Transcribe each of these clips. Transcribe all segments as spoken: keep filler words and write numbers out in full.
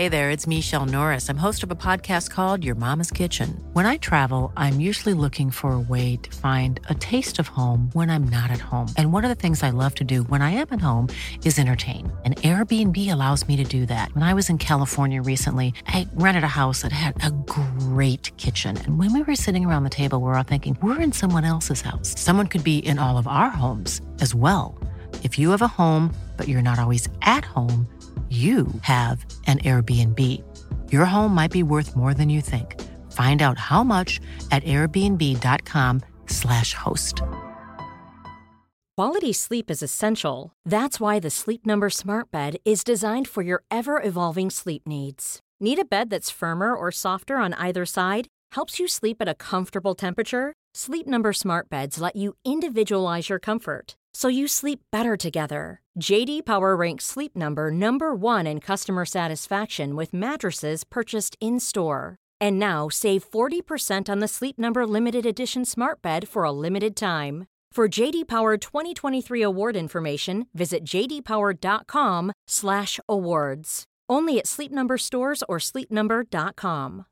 Hey there, it's Michelle Norris. I'm host of a podcast called Your Mama's Kitchen. When I travel, I'm usually looking for a way to find a taste of home when I'm not at home. And one of the things I love to do when I am at home is entertain. And Airbnb allows me to do that. When I was in California recently, I rented a house that had a great kitchen. And when we were sitting around the table, we were all thinking, we're in someone else's house. Someone could be in all of our homes as well. If you have a home, but you're not always at home, you have an Airbnb. Your home might be worth more than you think. Find out how much at airbnb.com slash host. Quality sleep is essential. That's why the Sleep Number Smart Bed is designed for your ever-evolving sleep needs. Need a bed that's firmer or softer on either side? Helps you sleep at a comfortable temperature? Sleep Number Smart Beds let you individualize your comfort, so you sleep better together. J D Power ranks Sleep Number number one in customer satisfaction with mattresses purchased in-store. And now save forty percent on the Sleep Number Limited Edition Smart Bed for a limited time. For J D Power twenty twenty-three award information, visit jdpower.com slash awards. Only at Sleep Number stores or sleep number dot com.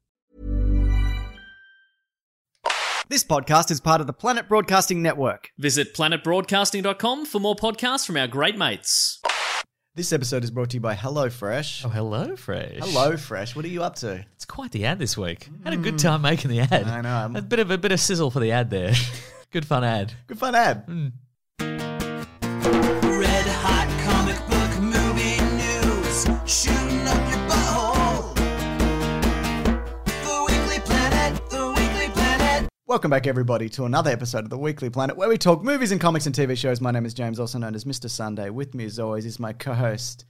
This podcast is part of the Planet Broadcasting Network. Visit planet broadcasting dot com for more podcasts from our great mates. This episode is brought to you by HelloFresh. Oh, hello, Fresh. HelloFresh, what are you up to? It's quite the ad this week. Had a good time making the ad. I know. A bit of a bit of sizzle for the ad there. Good fun ad. Good fun ad. Mm. Red hot comic book movie news, shooting up your butthole. The Weekly Planet, The Weekly Planet. Welcome back, everybody, to another episode of The Weekly Planet, where we talk movies and comics and T V shows. My name is James, also known as Mister Sunday. With me, as always, is my co-host,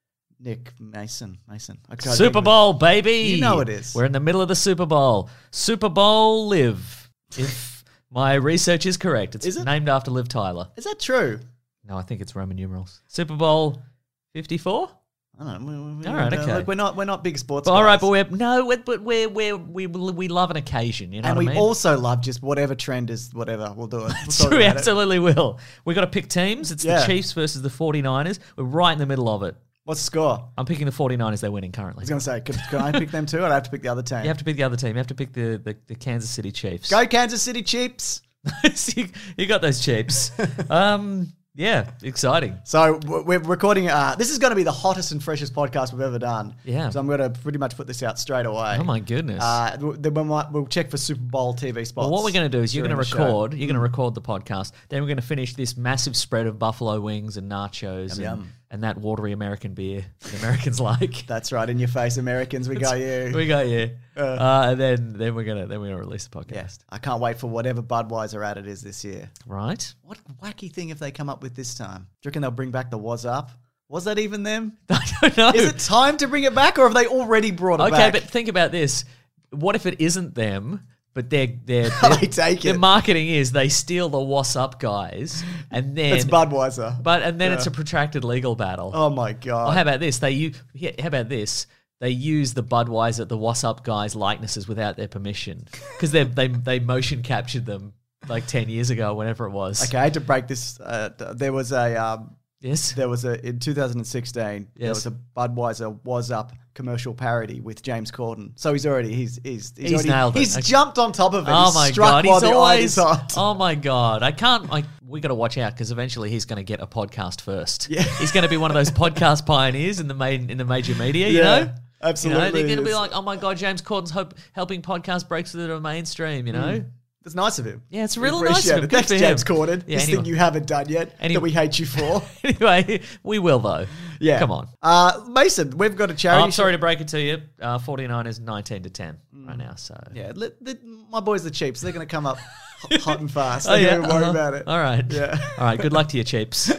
Nick Mason. Mason. Okay, Super Bowl, baby. You know it is. We're in the middle of the Super Bowl. Super Bowl Liv. If my research is correct. It's Is it? named after Liv Tyler. Is that true? No, I think it's Roman numerals. Super Bowl fifty-four? I don't know. We, we, All right, we, okay. Look, we're not we're not big sports Well, all right, guys. but we're no, we're, but we're, we're, we we love an occasion. You know and what we I mean? also love just whatever trend is whatever. We'll do it. We'll It's talk true, we about it. absolutely will. We've got to pick teams. It's Yeah. the Chiefs versus the forty-niners. We're right in the middle of it. What's the score? I'm picking the forty-niners. They're winning I currently. was going to say, can, can I pick them too? Or do I have to pick the other team? You have to pick the other team. You have to pick the, the, the Kansas City Chiefs. Go Kansas City Chiefs. you, you got those Chiefs. um, yeah, exciting. So w- we're recording. Uh, this is going to be the hottest and freshest podcast we've ever done. Yeah. So I'm going to pretty much put this out straight away. Oh, my goodness. Uh, w- then we might, we'll check for Super Bowl T V spots. Well, what we're going to do is you're during going to the show. record. You're going to record the podcast. Then we're going to finish this massive spread of buffalo wings and nachos Yum, and, yum. and that watery American beer that Americans like. That's right, in your face, Americans. We got you. We got you. Uh, and then then we're gonna then we're gonna release the podcast. Yes. I can't wait for whatever Budweiser ad it is this year. Right? What wacky thing have they come up with this time? Do you reckon they'll bring back the Was Up? Was that even them? I don't know. Is it time to bring it back, or have they already brought it okay, back? but think about this. What if it isn't them, but they're, they're, They take their it. marketing is they steal the What's Up guys, and then It's Budweiser. but and then Yeah. it's a protracted legal battle. Oh my god. Oh, how about this? They u- yeah, how about this? They use the Budweiser, the What's Up guys' likenesses without their permission because they they they motion captured them like ten years ago, whenever it was. Okay, I had to break this. Uh, there was a um, Yes. there was a in two thousand sixteen. There Yes. was a Budweiser Was Up commercial parody with James Corden. So he's already he's he's he's, He's already, nailed it. He's Okay. jumped on top of it. Oh he's my struck god, while he's the always. iron is hot. Oh my god, I can't. Like, we got to watch out because eventually he's going to get a podcast first. Yeah. He's going to be one of those podcast pioneers in the main in the major media. You Yeah, know, absolutely You know, they're going to is. be like, oh my god, James Corden's hope, helping podcast break through the mainstream. You know. That's nice of him. Yeah, it's We real nice appreciate of him. it. Good Thanks, for James him. Corden. Yeah, this anyway. thing you haven't done yet Any- that we hate you for. Anyway, we will though. Yeah. Come on. Uh, Mason, we've got a Oh, charity. I'm sorry to break it to you. Uh, forty-niners nineteen to ten right now. So Yeah, let, let, my boys the Chiefs. They're going to come up hot, hot and fast. Oh Don't yeah, even worry uh-huh. about it. All right. Yeah. All right. Good luck to you, Chiefs.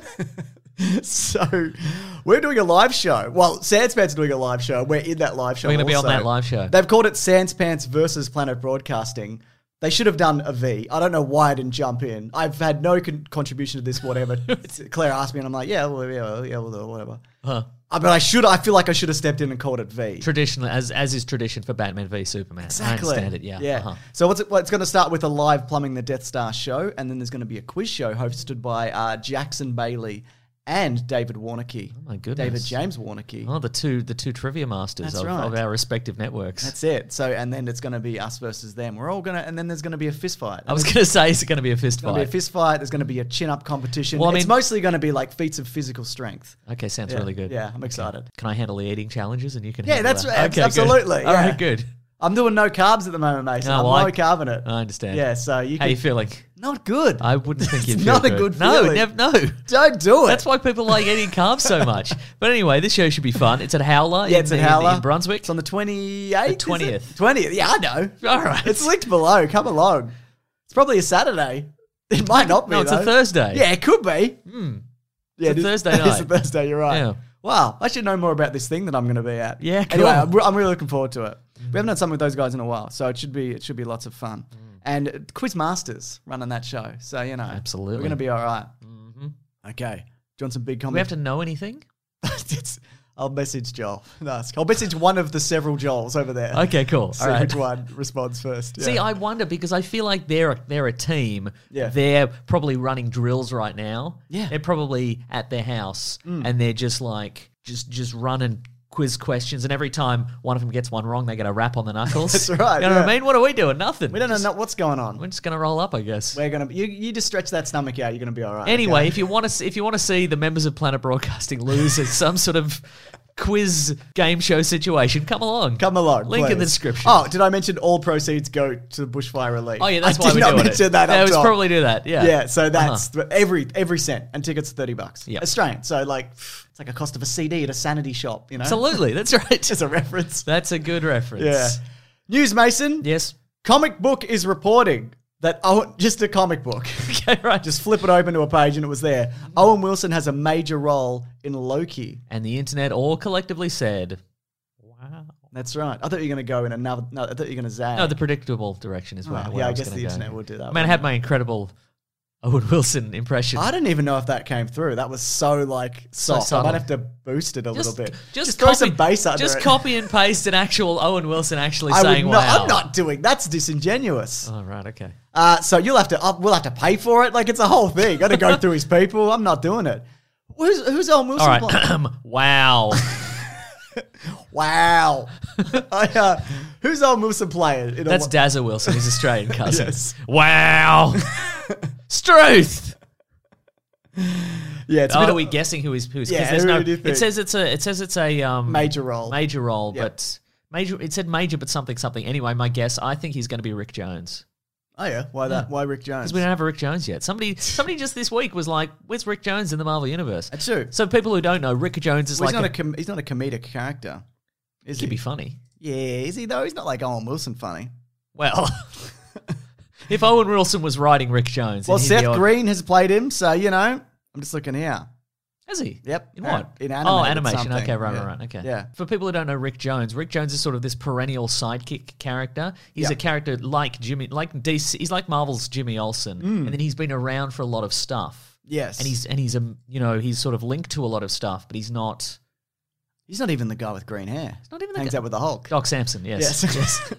So we're doing a live show. Well, Sanspants are doing a live show. We're in that live show. We're gonna be on also. that live show. They've called it Sanspants versus Planet Broadcasting. They should have done a V. I don't know why I didn't jump in. I've had no con- contribution to this, whatever. Claire asked me, and I'm like, yeah, well, yeah, yeah, we'll do it, whatever. Huh. Uh, but I should. I feel like I should have stepped in and called it V. Traditionally, as as is tradition for Batman v Superman. Exactly. I understand it. Yeah. Yeah. Uh-huh. So what's it, well, it's going to start with a live Plumbing the Death Star show, and then there's going to be a quiz show hosted by uh, Jackson Bailey and David Warnocky. Oh my goodness. David James Warnocky. Oh, the two the two trivia masters That's of, right. of our respective networks. That's it. So, and then it's going to be us versus them. We're all going to, and then there's going to be a fist fight. I was going to say, is it going to be a fist There's going to be a fight? fist fight. There's going to be a chin-up competition. Well, I it's mean- mostly going to be like feats of physical strength. Okay, sounds Yeah. really good. Yeah, I'm excited. Can I handle the eating challenges and you can Yeah, handle that's that? right. Okay, good. Absolutely, All yeah. right, good. I'm doing no carbs at the moment, Mason. Oh, I'm well, I- low carbing it. I understand. Yeah, so you How can. you feeling? Not good. I wouldn't think you'd It's feel not a good. good No, feeling. nev- no. Don't do it. That's why people like eating carbs so much. But anyway, this show should be fun. It's at Howler, Yeah, in, it's at in- Howler. in Brunswick. It's on the twenty-eighth. The twentieth. twentieth. Yeah, I know. All right. It's linked below. Come along. It's probably a Saturday. It might not be. No, it's a though. Thursday. Yeah, it could be. Hmm. Yeah, It's a it is- Thursday It's a night. Thursday. You're right. Yeah. Wow, I should know more about this thing that I'm going to be at. Yeah, Anyway, cool. I'm, re- I'm really looking forward to it. We haven't done something with those guys in a while, so it should be it should be lots of fun. And uh, Quiz Masters running that show, so you know, Absolutely. we're going to be all right. Okay, do you want some big Do we comments? have to know anything? It's- I'll message Joel. and ask. I'll message one of the several Joels over there. Okay, cool. See All right. which one responds first. See, Yeah. I wonder because I feel like they're they're a team. Yeah. They're probably running drills right now. Yeah. Mm. They're probably at their house and they're just like just just running quiz questions, and every time one of them gets one wrong, they get a rap on the knuckles. That's right, You know what I yeah. mean? What are we doing? Nothing. we don't Just- know what's going on. We're just gonna roll up, I guess. We're gonna. You, you just stretch that stomach out. You're gonna be all right. Anyway, okay? if you want to if you want to see the members of Planet Broadcasting lose at some sort of quiz game show situation, come along. Come along. Link in the please. description. Oh, did I mention all proceeds go to the bushfire relief? Oh, yeah, that's I why did we're not doing mention it. that. Yeah, up we top. probably do that. Yeah. Yeah, so that's Uh-huh. th- every every cent, and tickets are thirty bucks Yep. Australian. So like, it's like a cost of a C D at a sanity shop. You know, Absolutely. That's right. As a reference. That's a good reference. Yeah. News, Mason. Yes. Comic Book is reporting that oh, just a comic book. Okay, right. Just flip it open to a page and it was there. Owen Wilson has a major role in Loki. And the internet all collectively said, wow. That's right. I thought you were going to go in another. No, I thought you were going to zag. No, the predictable direction is where, Oh, where yeah, I I was guess gonna the go. internet would do that I mean, I one. had my incredible Owen Wilson impression. I don't even know if that came through. That was so like So soft. I subtle. might have to boost it a just, little bit. Just, throw copy, some bass under Just it. copy and paste an actual Owen Wilson actually I saying would not, wow. I'm not doing. That's disingenuous. Oh, right, okay. Uh, so you'll have to. Uh, we'll have to pay for it. Like it's a whole thing. Got to go through his people. I'm not doing it. Who's who's Owen Wilson? All playing? right. Wow. Wow. I, uh, who's Owen Wilson playing? In a That's wa- Dazza Wilson, his Australian cousin. Yes. Wow. Struth. Yeah. It's a Oh, bit are of- we guessing who is who's? 'cause Yeah, there's who no. do you think? It says it's a. It says it's a um, Major role. Major role, Yep. but major. It said major, but something something. Anyway, my guess. I think he's going to be Rick Jones Oh yeah. Why that? Why Rick Jones? because we don't have a Rick Jones yet. Somebody, somebody just this week was like, "Where's Rick Jones in the Marvel universe?" That's true. So people who don't know, Rick Jones is Well, like he's, not a, a com- he's not a comedic character. Is could he? be funny. Yeah. Is he though? He's not like Owen Wilson funny. Well, if Owen Wilson was writing Rick Jones, Well, then he'd be Seth on- Green has played him, so you know. I'm just looking here. Has he? Yep. In what? In Oh, animated animation. something. Okay, right, Yeah. right, right. Okay. Yeah. For people who don't know Rick Jones, Rick Jones is sort of this perennial sidekick character. He's Yeah. a character like Jimmy, like D C. He's like Marvel's Jimmy Olsen, and then he's been around for a lot of stuff. Yes. And he's and he's a you know he's sort of linked to a lot of stuff, but he's not. He's not even the guy with green hair. He's not even the Hangs guy- out with the Hulk. Doc Samson, yes. Yes.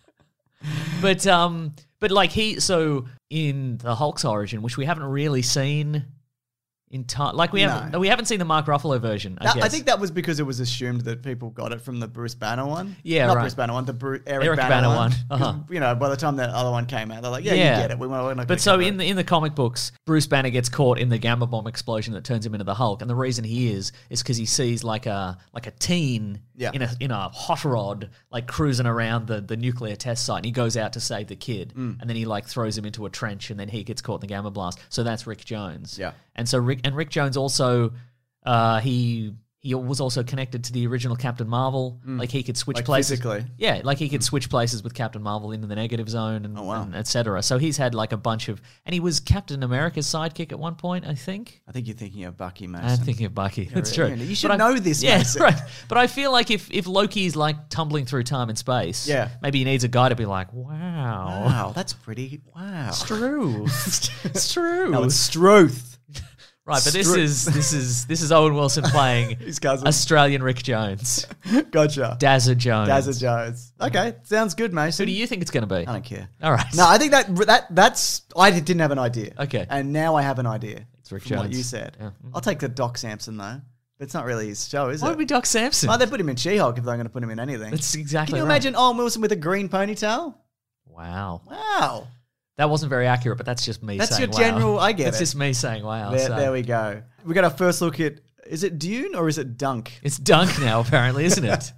But um, but like he so in the Hulk's origin, which we haven't really seen in time, like we No. haven't we haven't seen the Mark Ruffalo version. I That- guess I think that was because it was assumed that people got it from the Bruce Banner one. Yeah, not right. Bruce Banner one, the Bru- Eric, Eric Banner, Banner one. one. 'Cause, Uh-huh. You know, by the time that other one came out, they're like, yeah, Yeah. you get it. We, we're not gonna But so cover in it. the in the comic books, Bruce Banner gets caught in the gamma bomb explosion that turns him into the Hulk, and the reason he is is because he sees like a like a teen Yeah. in a in a hot rod like cruising around the, the nuclear test site, and he goes out to save the kid, Mm. and then he like throws him into a trench, and then he gets caught in the gamma blast. So that's Rick Jones. Yeah. and so Rick and Rick Jones also uh, he. He was also connected to the original Captain Marvel. Like he could switch Mm. Like places. physically? Yeah, like he could switch places with Captain Marvel into the negative zone and, Oh, wow. and et cetera. So he's had like a bunch of, and he was Captain America's sidekick at one point, I think. I think you're thinking of Bucky Mason. I'm thinking of Bucky. That's really- true. you should But I- know this, Yeah, Mason. right. But I feel like if if Loki's like tumbling through time and space, Yeah. maybe he needs a guy to be like, wow, Wow, that's pretty. Wow. it's true, it's true. No, it's Struth. Right, but this Stru- is this is this is Owen Wilson playing His cousin. Australian Rick Jones, Gotcha. Dazza Jones. Dazza Jones. Okay, sounds good, Mason. Who do you think it's going to be? I don't care. All right. No, I think that that that's. I didn't have an idea. Okay. And now I have an idea. It's Rick from what Jones. you said. Yeah. I'll take the Doc Samson though. But it's not really his show, is Why it? would be Doc Samson? Oh, they put him in She-Hulk if they're going to put him in anything. That's exactly Can you right. imagine Owen Wilson with a green ponytail? Wow. Wow. That wasn't very accurate, but that's just me That's saying your wow. general- I get That's it. just me saying wow. There, so. there we go. We got our first look at, is it Dune or is it Dunk? It's Dunk now, apparently, isn't it?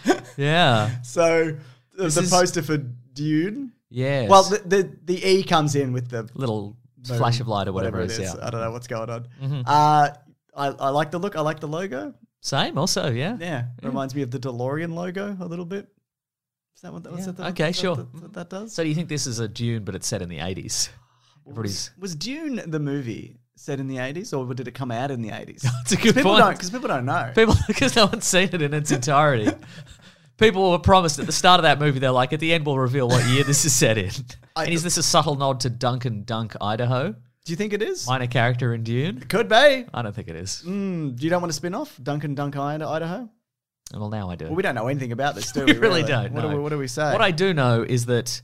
Yeah. So the, This the is- poster for Dune. Yes. Well, the, the the E comes in with the little boom, flash of light or whatever, it is. it Yeah. I don't know what's going on. Mhm. Uh, I, I like the look. I like the logo. Same, also, yeah. Yeah, reminds me of the DeLorean logo a little bit. Is that what that, what's Yeah, that, okay, that, sure. That, that, that does? So do you think this is a Dune, but it's set in the eighties? Everybody's. was, was Dune the movie set in the eighties, or did it come out in the eighties? That's a good people point. don't because people don't know. People, because no one's seen it in its entirety. People were promised at the start of that movie, they're like, at the end, we'll reveal what year this is set in. I- and is this a subtle nod to Duncan Dunk, Idaho? Do you think it is? Minor character in Dune? Could be. I don't think it is. Mm, you don't want to spin off Duncan Dunk Idaho? Well, now I do. Well, we don't know anything about this, do We we? really don't, What, no. do we, what do we say? What I do know is that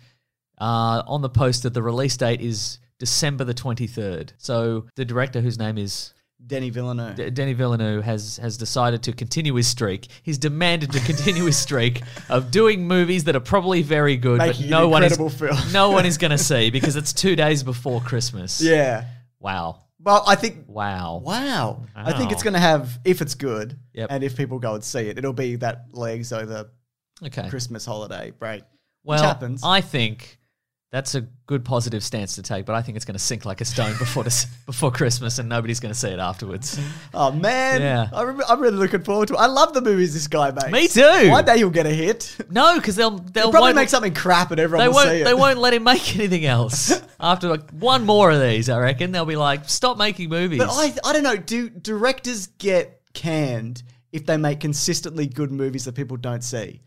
uh, on the poster, the release date is December the twenty-third. So the director, whose name is Denis Villeneuve. D- Denis Villeneuve, has has decided to continue his streak. He's demanded to continue his streak of doing movies that are probably very good, Making but no an one is incredible film. no one is going to see because it's two days before Christmas. Yeah. Wow. Well, I think. Wow. Wow. I think Wow. it's going to have, if it's good, Yep. and if people go and see it, it'll be that legs over Okay. Christmas holiday break. Well, which happens. I think that's a good positive stance to take, but I think it's going to sink like a stone before this, before Christmas, and nobody's going to see it afterwards. Oh, man. Yeah. I rem- I'm really looking forward to it. I love the movies this guy makes. Me too. One day he'll get a hit. No, because they'll they'll He'll probably won't, make something crap and everyone they will won't see it. they won't let him make anything else after like one more of these. I reckon they'll be like, stop making movies. But I, I don't know. Do directors get canned if they make consistently good movies that people don't see?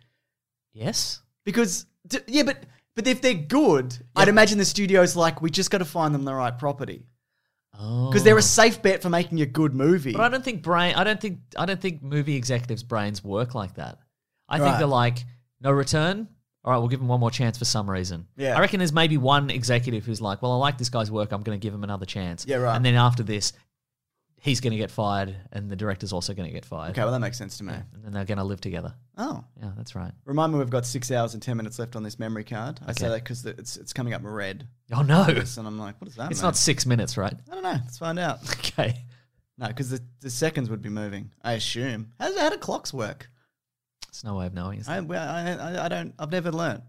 yes. Because d- yeah, but but if they're good, I'd imagine the studio's like, we just got to find them the right property Oh. because they're a safe bet for making a good movie. But I don't think brain. I don't think. I don't think movie executives' brains work like that. I think Right. they're like, no return. All right, we'll give him one more chance for some reason. Yeah. I reckon there's maybe one executive who's like, well, I like this guy's work. I'm going to give him another chance. Yeah, right. And then after this, he's going to get fired, and the director's also going to get fired. Okay, well that makes sense to me. And then they're going to live together. Oh, Yeah, that's right. remind me, we've got six hours and ten minutes left on this memory card. I say Okay. that because it's it's coming up red. Oh no, And I'm like, what does that it's mean? not six minutes, right? I don't know. Let's find out. Okay. No, because the, the seconds would be moving. I assume. How, how do clocks work? There's no way of knowing. Is I, there? well, I, I, I don't. I've never learned.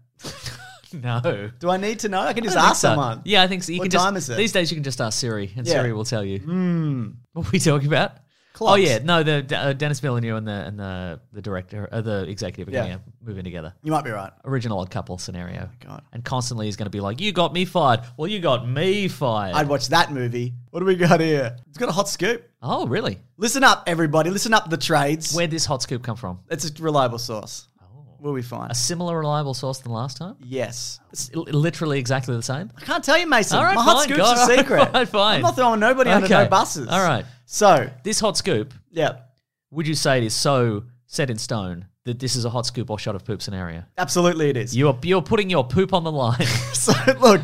No. Do I need to know? I can just I don't think ask so. someone. Yeah, I think so. You What can time just, is it? These days you can just ask Siri, and Yeah. Siri will tell you. Hmm. What were we talking about? Clocks. Oh yeah, no, the uh, Dennis Villeneuve and the and the the director, uh, the executive, are Yeah. going to move in together. You might be right. Original Odd Couple scenario. God. And constantly he's going to be like, "You got me fired." Well, you got me fired. I'd watch that movie. What do we got here? It's got a hot scoop. oh, really? Listen up, everybody. Listen up, the trades. Where'd this hot scoop come from? It's a reliable source. Will we find? A similar reliable source than last time? Yes. It's li- literally exactly the same. I can't tell you, Mason. All right, My hot fine, scoop's God, a all right, secret. fine, fine. I'm not throwing nobody under Okay. no buses. All right. So, This hot scoop, yeah, would you say it is so set in stone that this is a hot scoop or shot of poop scenario? absolutely it is. You're you're putting your poop on the line. So, look,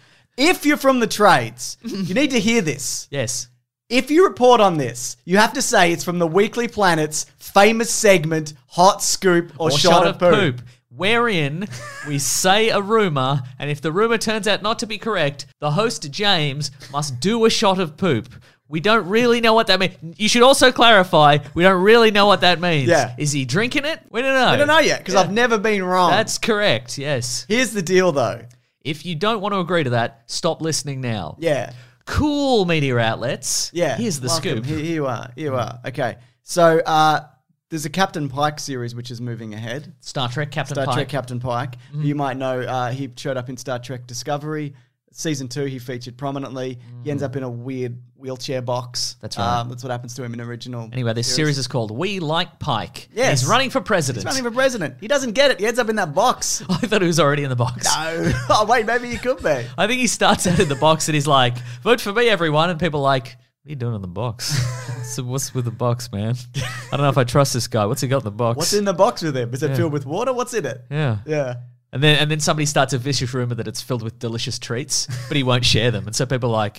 if you're from the trades, you need to hear this. Yes. If you report on this, you have to say it's from the Weekly Planet's famous segment, Hot Scoop or, Or Shot, of Poop. Wherein we say a rumor, and if the rumor turns out not to be correct, the host James must do a shot of poop. We don't really know what that means. You should also clarify, we don't really know what that means. Yeah. Is he drinking it? We don't know. I don't know yet because Yeah. I've never been wrong. That's correct, yes. Here's the deal, though. If you don't want to agree to that, stop listening now. Yeah. Cool media outlets. Yeah. Here's the welcome. scoop. Here, here you are. Here you are. Okay. So uh, there's a Captain Pike series which is moving ahead. Star Trek, Captain Star Pike. Trek Captain Pike. Mm-hmm. You might know uh, he showed up in Star Trek Discovery. Season two, he featured prominently. He ends up in a weird wheelchair box. Mm-hmm. That's right. Um, that's what happens to him in original. Anyway, this series is called We Like Pike. Yes. He's running for president. He's running for president. He doesn't get it. He ends up in that box. I thought he was already in the box. No. Oh, wait, maybe he could be. I think he starts out in the box and he's like, vote for me, everyone. And people are like, what are you doing in the box? So what's with the box, man? I don't know if I trust this guy. What's he got in the box? What's in the box with him? Is it Yeah. filled with water? What's in it? Yeah. Yeah. And then and then somebody starts a vicious rumor that it's filled with delicious treats, but he won't share them. And so people are like,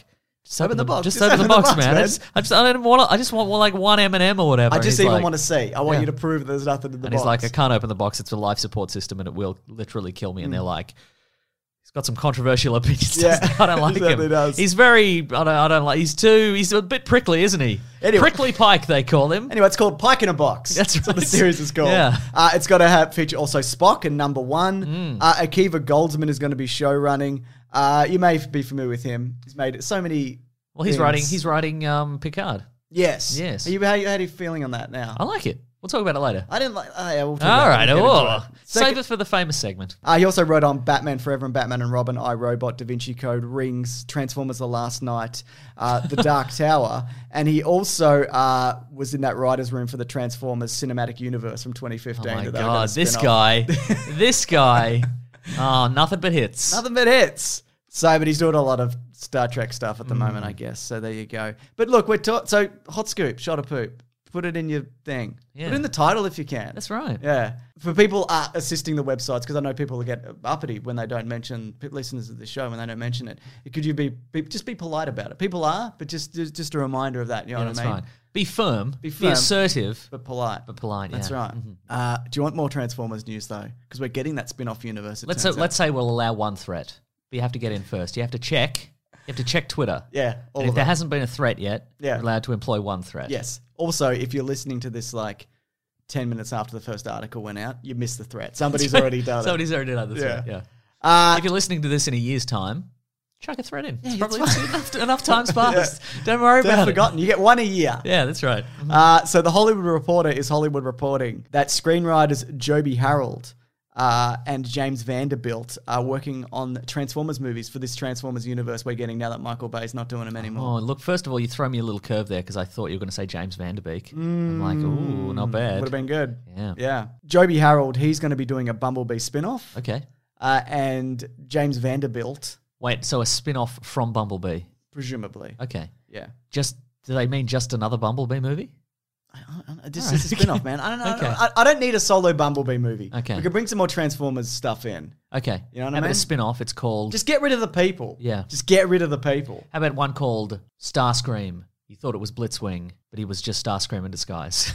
Just open, the the box. Just, Just open, open the the box, box, man. man. I just, I just, I don't want. I just want like one M and M or whatever. I And just he's even like- want to see. I want Yeah. you to prove there's nothing in the And box. he's like, I can't open the box. It's a life support system, and it will literally kill me. And they're like, he's got some controversial opinions. Mm. Yeah, doesn't he? I don't like he certainly him. does. He's very. I don't. I don't like. He's too. He's a bit prickly, isn't he? Anyway. Prickly Pike, they call him. Anyway, it's called Pike in a Box. That's what the right. series is called. Yeah. Uh, it's got to have feature also Spock and Number One. Mm. Uh, Akiva Goldsman is going to be show running. Uh, you may be familiar with him. He's made so many. Well, he's things. writing. He's writing um, Picard. Yes. Yes. Are you, how, how are you feeling on that now? I like it. We'll talk about it later. I didn't like. Oh, yeah, we'll talk All about right. it. We'll get into Oh, it. save Second- it for the famous segment. Uh, he also wrote on Batman Forever and Batman and Robin, I, Robot, Da Vinci Code, Rings, Transformers The Last Night, uh, The Dark Tower. And he also uh, was in that writer's room for the Transformers Cinematic Universe from twenty Oh fifteen. my that they were gonna god, this spin off. guy, this guy. Oh, nothing but hits. Nothing but hits. So, but he's doing a lot of Star Trek stuff at the moment, Mm. I guess. So there you go. But look, we're ta- so hot scoop, shot of poop. Put it in your thing. Yeah. Put it in the title if you can. That's right. Yeah. For people uh, assisting the websites, because I know people get uppity when they don't mention, p- listeners of the show, when they don't mention it. Could you be, be just be polite about it? People are, but just just, just a reminder of that. You know Yeah, what that's I mean? right. Be firm. Be Be, firm. assertive. But polite. But polite, That's yeah. Mm-hmm. right. Uh, do you want more Transformers news, though? Because we're getting that spin off universe. it Let's turns say, let's out. say we'll allow one threat, but you have to get in first. You have to check. You have to check Twitter. Yeah. All And if of there it. hasn't been a threat yet, Yeah. you're allowed to employ one threat. Yes. Also, if you're listening to this like ten minutes after the first article went out, you missed the threat. Somebody's already done Somebody's already done the Yeah. threat. Yeah. it. Uh, If you're listening to this in a year's time, chuck a threat in. it's it's probably fine. enough, enough time's passed. Don't worry Don't about forgotten. You get one a year. it. Yeah, that's right. Uh, so the Hollywood Reporter is Hollywood reporting that screenwriters Joby Harold uh, and James Vanderbilt are working on Transformers movies for this Transformers universe we're getting now that Michael Bay's not doing them anymore. Oh, look, first of all, you throw me a little curve there because I thought you were going to say James Vanderbeek. I'm like, ooh, not bad. Would have been good. Yeah. Yeah. Joby Harold, he's going to be doing a Bumblebee spin-off. Okay. Uh, and James Vanderbilt, Wait, so a spin-off from Bumblebee. presumably. Okay. Yeah. Just, do they mean just another Bumblebee movie? I, I, this is a spin-off, man. I don't know. Okay. I, I don't need a solo Bumblebee movie. Okay. We could bring some more Transformers stuff in. Okay. You know what I How about mean? a spin-off? It's called... Just get rid of the people. Yeah. Just get rid of the people. How about one called Starscream? You thought it was Blitzwing, but he was just Starscream in disguise.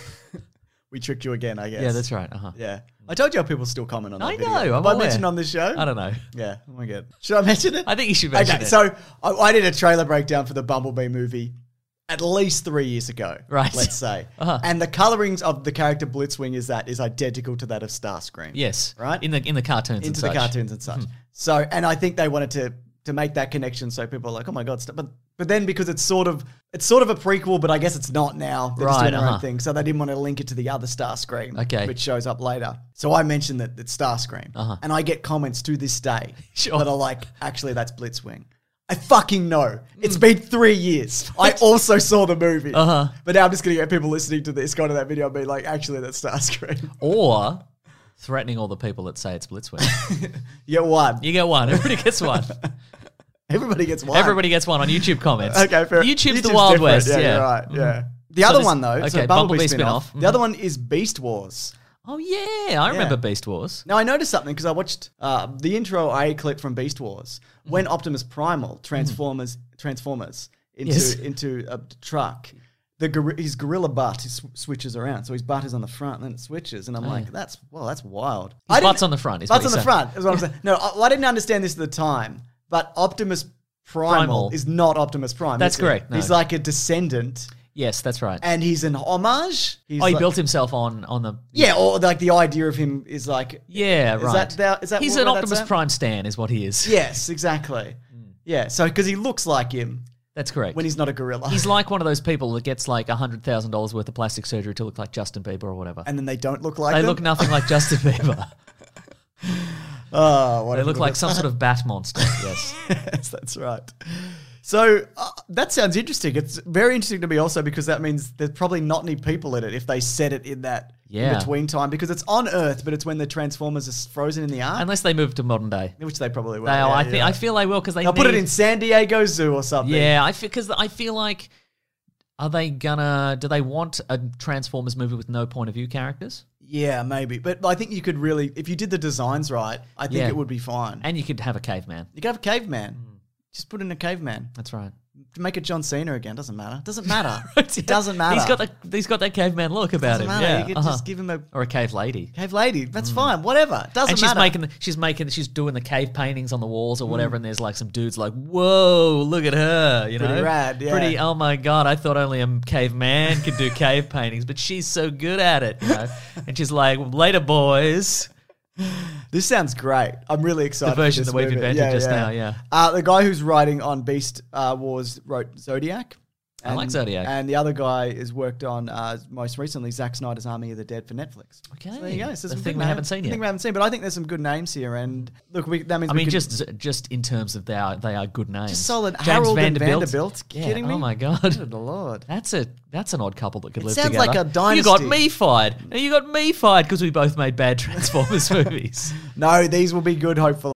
We tricked you again, I guess. yeah, that's right. Uh-huh. Yeah. I told you how people still comment on that I video. know, I'm Have I aware. mentioned on this show? I don't know. Yeah. Oh my God. Should I mention it? I think you should mention okay, it. so I, I did a trailer breakdown for the Bumblebee movie at least three years ago. Right. Let's say. Uh-huh. And the colorings of the character Blitzwing is that is identical to that of Starscream. Yes. Right? In the in the cartoons and Into the such. cartoons and such. So, and I think they wanted to to make that connection so people are like, oh my God. st- But but then because it's sort of it's sort of a prequel, but I guess it's not now. They're just Right, doing their uh-huh. own thing. So they didn't want to link it to the other Starscream, Okay. which shows up later. So I mentioned that it's Starscream. Uh-huh. And I get comments to this day Sure. that are like, actually, that's Blitzwing. I fucking know. Hmm. It's been three years. I also saw the movie. Uh-huh. But now I'm just going to get people listening to this, going to that video and be like, actually, that's Starscream. Or threatening all the people that say it's Blitzwing. You get one. You get one. Everybody gets one. Everybody gets one. Everybody gets one on YouTube comments. Okay, fair. YouTube's, the YouTube's Wild different. West. Yeah, Yeah, you're right. Mhm. Yeah. The So other this- one though, okay, so Bumblebee, Bumblebee spin-off. spin-off. The other one is Beast Wars. Oh yeah, I remember Yeah. Beast Wars. Now I noticed something because I watched uh, the intro A clip from Beast Wars Mm-hmm. when Optimus Primal transformers transformers into Yes. into a truck. The gor- his gorilla butt sw- switches around, so his butt is on the front, and then it switches, and I'm like, "That's well, that's wild." His I didn't- butt's on the front, is butt's what on he's the saying. front. Is what I'm saying. No, I, I didn't understand this at the time, but Optimus Primal, Primal. is not Optimus Prime. That's is he? correct, no. He's like a descendant. Yes, that's right. And he's an homage. He's oh, he like- built himself on on the. Yeah, or like the idea of him is like. Yeah, Is right. that the- is that He's what- an what that's Optimus at? Prime stan, is what he is. Yes, exactly. Yeah, so because he looks like him That's correct. when he's not a gorilla. He's like one of those people that gets like a hundred thousand dollars worth of plastic surgery to look like Justin Bieber or whatever. and then they don't look like they them? look nothing like Justin Bieber. Oh, what They a look good like one. some sort of bat monster. Yes. Yes, that's right. So uh, that sounds interesting. It's very interesting to me also because that means there's probably not any people in it if they set it in that Yeah. in between time because it's on Earth, but it's when the Transformers are frozen in the ark, Unless they move to modern day. which they probably will. They, yeah, I yeah. think I feel they will because they They'll put it need- in San Diego Zoo or something. Yeah, I feel because I feel like are they gonna? Do they want a Transformers movie with no point of view characters? Yeah, maybe. But I think you could really, if you did the designs right, I think Yeah. it would be fine. And you could have a caveman. You could have a caveman. Just put in a caveman. That's right. Make it John Cena again. Doesn't matter. Doesn't matter. It doesn't matter. He's got the he's got that caveman look about Doesn't him. matter. Yeah, You could uh-huh. just give him a or a cave lady. cave lady. That's fine. Whatever. Doesn't And she's matter. making the, she's making she's doing the cave paintings on the walls or whatever, and there's like some dudes like, whoa, look at her, you know, Pretty rad, yeah. pretty. Oh my god, I thought only a caveman could do cave paintings, but she's so good at it, you know. And she's like, later, boys. This sounds great. I'm really excited. The version for this that we've movie. invented just now, yeah. Uh, the guy who's writing on Beast uh, Wars wrote Zodiac. I like Zodiac. And the other guy has worked on, uh, most recently, Zack Snyder's Army of the Dead for Netflix. Okay. So there you go. So The some thing good we haven't names. seen The yet. thing we haven't seen, but I think there's some good names here. And look, we, that means I we mean, could- just just in terms of they are they are good names. Just solid. James Harold and Vanderbilt. Vanderbilt. Yeah. Kidding me? Oh my god. Good Lord. That's a that's an odd couple that could It live sounds together. like a dynasty. You got me fired. Now you got me fired because we both made bad Transformers movies. No, these will be good, hopefully.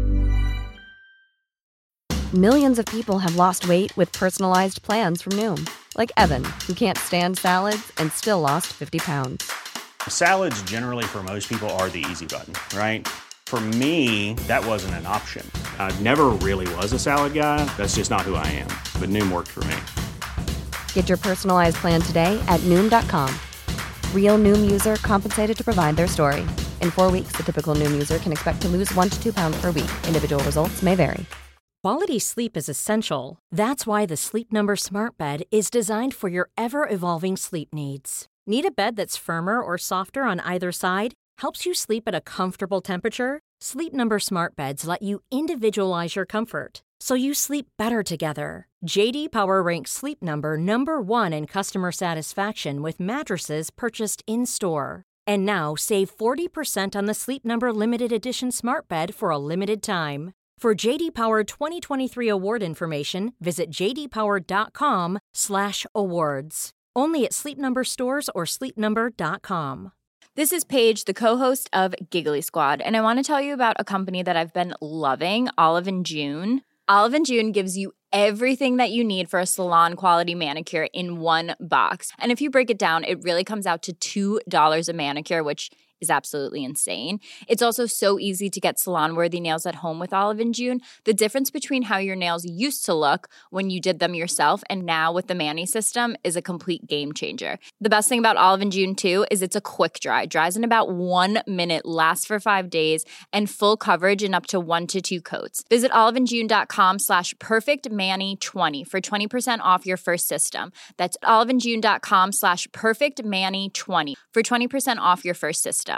Millions of people have lost weight with personalized plans from Noom. Like Evan, who can't stand salads and still lost fifty pounds. Salads generally for most people are the easy button, right? For me, that wasn't an option. I never really was a salad guy. That's just not who I am. But Noom worked for me. Get your personalized plan today at Noom dot com. Real Noom user compensated to provide their story. In four weeks, the typical Noom user can expect to lose one to two pounds per week. Individual results may vary. Quality sleep is essential. That's why the Sleep Number Smart Bed is designed for your ever-evolving sleep needs. Need a bed that's firmer or softer on either side? Helps you sleep at a comfortable temperature? Sleep Number Smart Beds let you individualize your comfort, so you sleep better together. J D Power ranks Sleep Number number one in customer satisfaction with mattresses purchased in-store. And now save forty percent on the Sleep Number Limited Edition Smart Bed for a limited time. For J D Power twenty twenty-three award information, visit j d power dot com slash awards. Only at Sleep Number stores or sleep number dot com. This is Paige, the co-host of Giggly Squad, and I want to tell you about a company that I've been loving, Olive and June. Olive and June gives you everything that you need for a salon-quality manicure in one box. And if you break it down, it really comes out to two dollars a manicure, which is absolutely insane. It's also so easy to get salon-worthy nails at home with Olive and June. The difference between how your nails used to look when you did them yourself and now with the Mani system is a complete game changer. The best thing about Olive and June, too, is it's a quick dry. Dries in about one minute, lasts for five days, and full coverage in up to one to two coats. Visit oliveandjune.com slash perfectmani20 for twenty percent off your first system. That's oliveandjune.com slash perfectmani20 for twenty percent off your first system.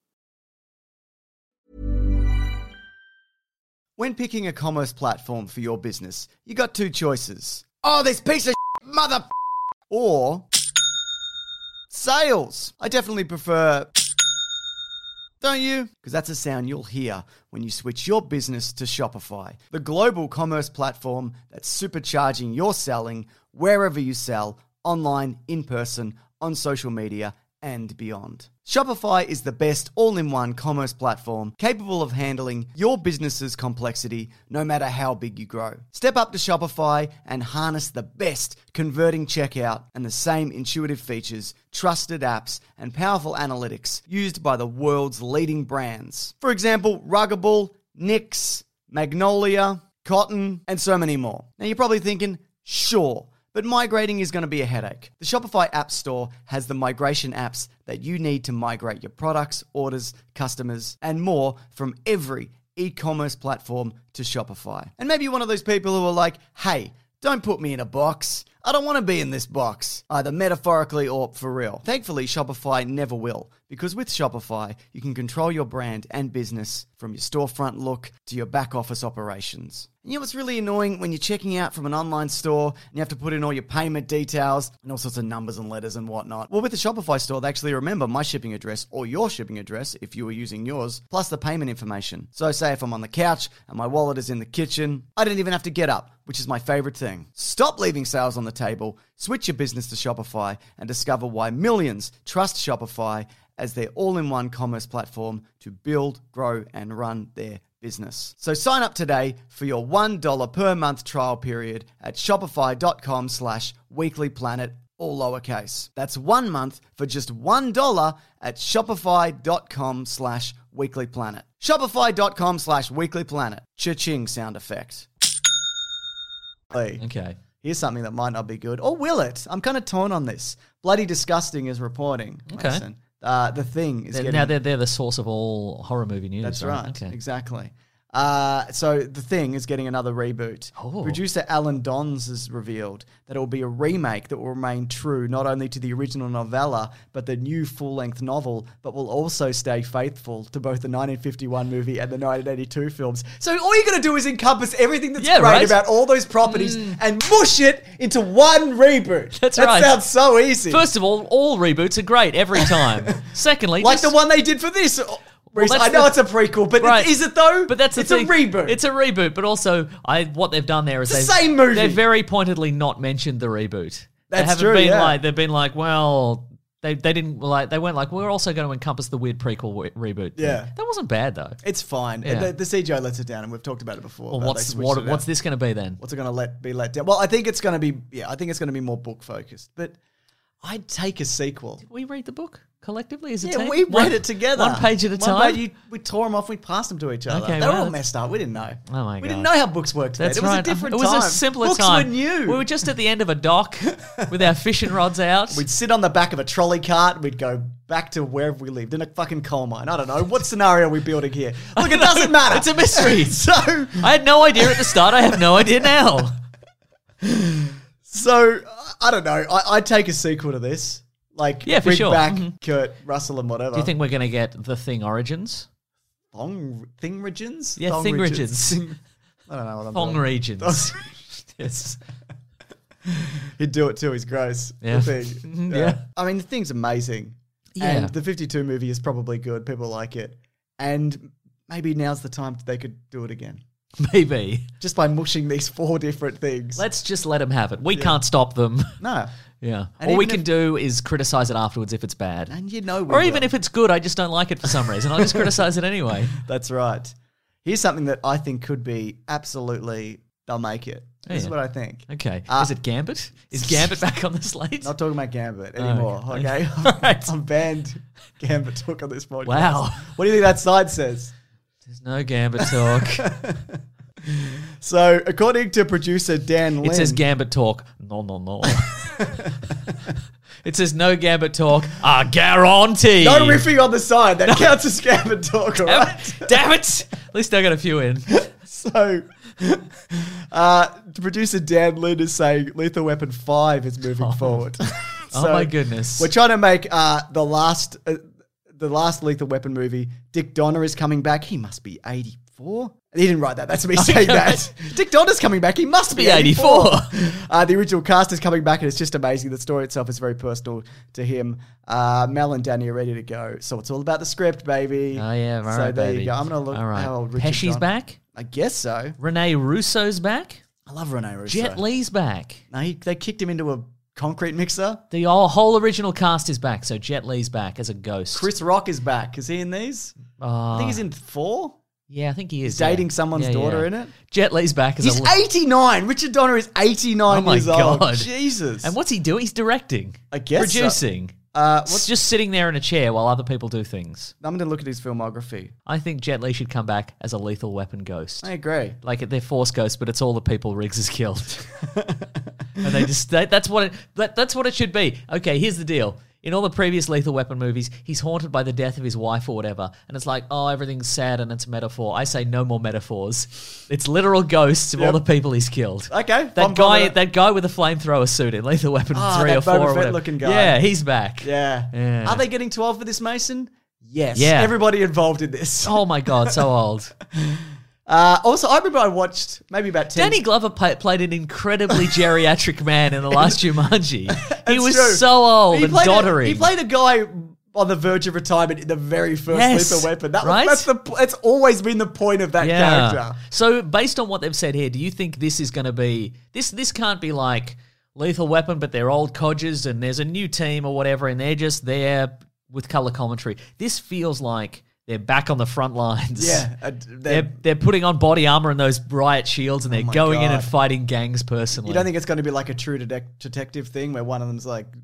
When picking a commerce platform for your business, you got two choices. Oh, this piece of shit, mother f- or sales. I definitely prefer, don't you? Because that's a sound you'll hear when you switch your business to Shopify, the global commerce platform that's supercharging your selling wherever you sell, online, in person, on social media, and beyond. Shopify is the best all-in-one commerce platform capable of handling your business's complexity no matter how big you grow. Step up to Shopify and harness the best converting checkout and the same intuitive features, trusted apps, and powerful analytics used by the world's leading brands. For example, Ruggable, Nix, Magnolia, Cotton, and so many more. Now you're probably thinking, sure, but migrating is going to be a headache. The Shopify App Store has the migration apps that you need to migrate your products, orders, customers, and more from every e-commerce platform to Shopify. And maybe you're one of those people who are like, hey, don't put me in a box. I don't want to be in this box, either metaphorically or for real. Thankfully, Shopify never will, because with Shopify, you can control your brand and business from your storefront look to your back office operations. And you know what's really annoying? When you're checking out from an online store and you have to put in all your payment details and all sorts of numbers and letters and whatnot. Well, with the Shopify store, they actually remember my shipping address or your shipping address if you were using yours, plus the payment information. So say if I'm on the couch and my wallet is in the kitchen, I don't even have to get up, which is my favorite thing. Stop leaving sales on the table, switch your business to Shopify, and discover why millions trust Shopify as their all-in-one commerce platform to build, grow, and run their business. So sign up today for your one dollar per month trial period at shopify.com slash weeklyplanet, all lowercase. That's one month for just one dollar at shopify.com slash weeklyplanet. Shopify.com slash weeklyplanet. Cha-ching sound effect. Hey. Okay. Here's something that might not be good. Or will it? I'm kind of torn on this. Bloody Disgusting is reporting. Okay. Mason. Uh, the Thing is They're- getting... Now they're, they're the source of all horror movie news. That's right. Okay. Exactly. Uh, so The Thing is getting another reboot. Oh. Producer Alan Dons has revealed that it will be a remake that will remain true not only to the original novella, but the new full-length novel, but will also stay faithful to both the nineteen fifty-one movie and the nineteen eighty-two films. So all you're going to do is encompass everything that's Yeah, great right? about all those properties and mush it into one reboot. That's that right. That sounds so easy. First of all, all reboots are great every time. Secondly, like just- the one they did for this. Well, I that's know the- it's a prequel, but Right. is it though? But that's the it's thing. a reboot. It's a reboot, but also I what they've done there is It's the they've, same movie. They've very pointedly not mentioned the reboot. they That's haven't true, been yeah. like they've been like, well, they they didn't like they weren't like we're also going to encompass the weird prequel w- reboot. thing." Yeah. that wasn't bad though. It's fine. Yeah. The, the C G I lets it down, and we've talked about it before. Well, but what's they switched what, it what's out. this going to be then? What's it going to let be let down? Well, I think it's going to be. Yeah, I think it's going to be more book focused. But I'd take a sequel. We read the book collectively as a Yeah, team. we read One- it together. one page at a One time. page, you, we tore them off. We passed them to each other. Okay, they were well, all that's- messed up. We didn't know. Oh my we God. didn't know how books worked. That's then. It was right. a different it was time. a simpler books time. were new. We were just at the end of a dock with our fishing rods out. We'd sit on the back of a trolley cart. We'd go back to wherever we lived in a fucking coal mine. I don't know what scenario are we building here. Look, it doesn't matter. It's a mystery. so, I had no idea at the start. I have no idea now. so I don't know. I, I'd take a sequel to this. Like, Yeah, for bring sure. back Mhm. Kurt Russell and whatever. Do you think we're going to get the Thing Origins? Thong Thingrigens? Yeah, Thongrigens. Thingrigens. I don't know what I'm Thong doing. regions. yes. He'd do it too. He's gross. Yeah. The Thing. Mhm, yeah. I mean, the Thing's amazing. Yeah. And the fifty-two movie is probably good. People like it. And maybe now's the time they could do it again. Maybe. Just by mushing these four different things. Let's just let them have it. We can't stop them. no. Yeah. And All we even can if- do is criticize it afterwards if it's bad. And you know we Or even will. if it's good, I just don't like it for some reason. I'll just criticize it anyway. That's right. Here's something that I think could be absolutely, they'll make it. This is Yeah. what I think. Okay. Uh, is it Gambit? Is Gambit back on the slate? Not talking about Gambit Oh, anymore, okay. okay? All right. I'm banned Gambit talk on this podcast. Wow. What do you think that side says? There's no Gambit talk. So, according to producer Dan Lin... It says Gambit talk. No, no, no. It says no Gambit talk. I guarantee. No riffing on the side. That counts as Gambit talk, all Damn right? it. Damn it. At least I got a few in. So, uh, producer Dan Lin is saying Lethal Weapon five is moving forward. Oh So, my goodness. We're trying to make uh, the last uh, the last Lethal Weapon movie. Dick Donner is coming back. He must be eighty-four. He didn't write that. That's me saying that. Dick Donner's coming back. He must be Be eighty-four. eighty-four. Uh, the original cast is coming back, and it's just amazing. The story itself is very personal to him. Uh, Mel and Danny are ready to go. So it's all about the script, baby. Oh, yeah. All so right, there baby. you go. I'm going to look All right. how old Richard Pesci's Don- back. I guess so. Rene Russo's back. I love Rene Russo. Jet Li's back. No, he, they kicked him into a concrete mixer. The whole, whole original cast is back. So Jet Li's back as a ghost. Chris Rock is back. Is he in these? Uh, I think he's in four. Yeah, I think he is. He's dating yeah. someone's Yeah, daughter yeah. in it. Jet Li's back as He's a. eighty-nine. Richard Donner is eighty-nine Oh my years old. God. Jesus. And what's he doing? He's directing. I guess so. Producing. Uh, What's what's, just sitting there in a chair while other people do things. I'm going to look at his filmography. I think Jet Li should come back as a Lethal Weapon ghost. I agree. Like they're Force ghosts, but it's all the people Riggs has killed. And they just they, that's what it that, that's what it should be. Okay, here's the deal. In all the previous Lethal Weapon movies, he's haunted by the death of his wife or whatever, and it's like, oh, everything's sad and it's a metaphor. I say no more metaphors. It's literal ghosts of all Yep. the people he's killed. Okay. I'm That fine guy, with that guy with the flamethrower suit in Lethal Weapon Ah, three that or four Boba or Fett whatever. looking guy. Yeah, he's back. Yeah. Yeah. Are they getting too old for this, Mason? Yes. Yeah. Everybody involved in this. Oh my god, so old. Uh, also, I remember I watched maybe about ten. Danny Glover pa- played an incredibly geriatric man in the last Jumanji. He That's was true. so old He and played a- doddering. he played a guy on the verge of retirement in the very first Yes, Lethal Weapon. That right? was, that's the. It's always been the point of that character. So based on what they've said here, do you think this is going to be this? This can't be like Lethal Weapon, but they're old codgers and there's a new team or whatever, and they're just there with color commentary. This feels like they're back on the front lines. Yeah, uh, They're, they're- they're putting on body armor and those riot shields, and they're Oh my going in and God. fighting gangs personally. You don't think it's going to be like a true detec- detective thing where one of them's like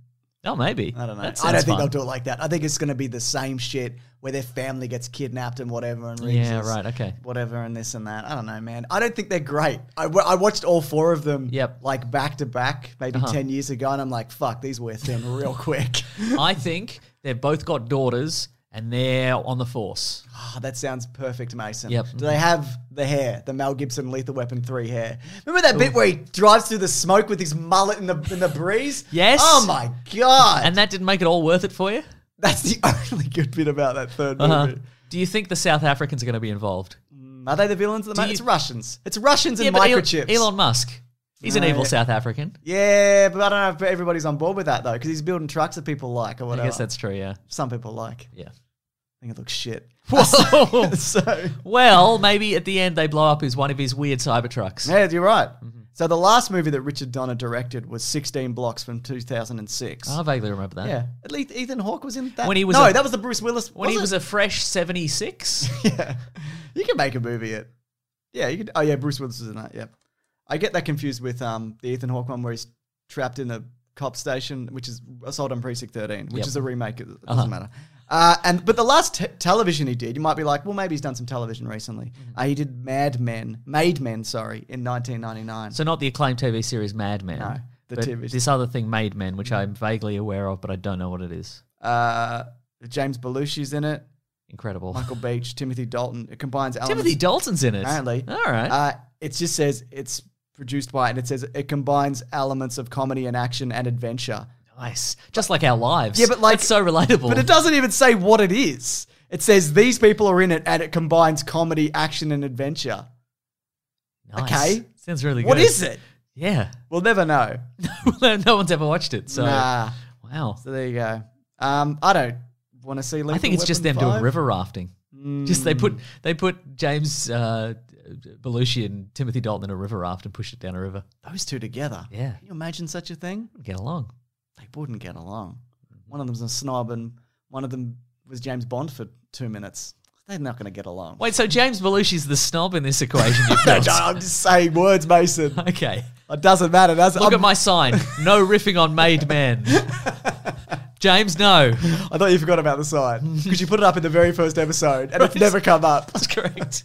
Oh, maybe. I don't know. That I don't sounds think fun. they'll do it like that. I think it's going to be the same shit where their family gets kidnapped and whatever, and Riggs Yeah, is right, okay. whatever, and this and that. I don't know, man. I don't think they're great. I, w- I watched all four of them, Yep. like back to back, maybe Uh-huh. ten years ago, and I'm like, fuck, these wear thin real quick. I think they've both got daughters and they're on the force. Oh, that sounds perfect, Mason. Yep. Do they have the hair, the Mel Gibson Lethal Weapon three hair? Remember that bit where he drives through the smoke with his mullet in the in the breeze? Yes. Oh my god. And that didn't make it all worth it for you? That's the only good bit about that third Uh-huh. movie. Do you think the South Africans are going to be involved? Are they the villains at the Do moment? you- It's Russians. It's Russians and Yeah, but El- microchips. Elon Musk. He's an No, evil yeah. South African. Yeah, but I don't know if everybody's on board with that though, because he's building trucks that people like or I whatever. guess that's true, yeah. Some people like. Yeah. I think it looks shit. Whoa. so Well, maybe at the end they blow up his one of his weird Cybertrucks. yeah, you're right. Mm-hmm. So the last movie that Richard Donner directed was sixteen Blocks from two thousand six. I vaguely remember that. Yeah, at least Ethan Hawke was in that. When he was no, a- that was the Bruce Willis. When he was it? a fresh seventy-six. yeah, you can make a movie it. Yeah, you could. Oh yeah, Bruce Willis was in that. Yeah, I get that confused with um the Ethan Hawke one where he's trapped in a cop station, which is Assault on Precinct thirteen, which Yep. is a remake. It doesn't Uh-huh. matter. Uh, and but the last te- television he did, you might be like, well, maybe he's done some television recently. Mm-hmm. Uh, he did Mad Men, Made Men, sorry, in nineteen ninety-nine. So not the acclaimed T V series Mad Men. No, the but T V this other thing Made Men, which I'm vaguely aware of, but I don't know what it is. Uh, James Belushi's in it. Incredible. Michael Beach, Timothy Dalton. It combines elements. Timothy Dalton's in it. Apparently. All right. Uh, it just says it's produced by, and it says it combines elements of comedy and action and adventure. Nice. Just like our lives. Yeah, but like That's so relatable. But it doesn't even say what it is. It says these people are in it, and it combines comedy, action, and adventure. Nice. Okay. Sounds really good. What is it? Yeah. We'll never know. No one's ever watched it. So Nah. wow. So there you go. Um, I don't want to see. I Lethal think it's just them Weapon doing five. river rafting. Just they put they put James uh, Belushi and Timothy Dalton in a river raft and pushed it down a river. Those two together. Yeah. Can you imagine such a thing? Get along. They wouldn't get along. One of them's a snob, and one of them was James Bond for two minutes. They're not going to get along. Wait, so James Belushi's the snob in this equation you've No, built? no, I'm just saying words, Mason. Okay. It doesn't matter. Does Look at my sign. No riffing on Made Men. James, no. I thought you forgot about the sign because you put it up in the very first episode, and it's Right. never come up. That's correct.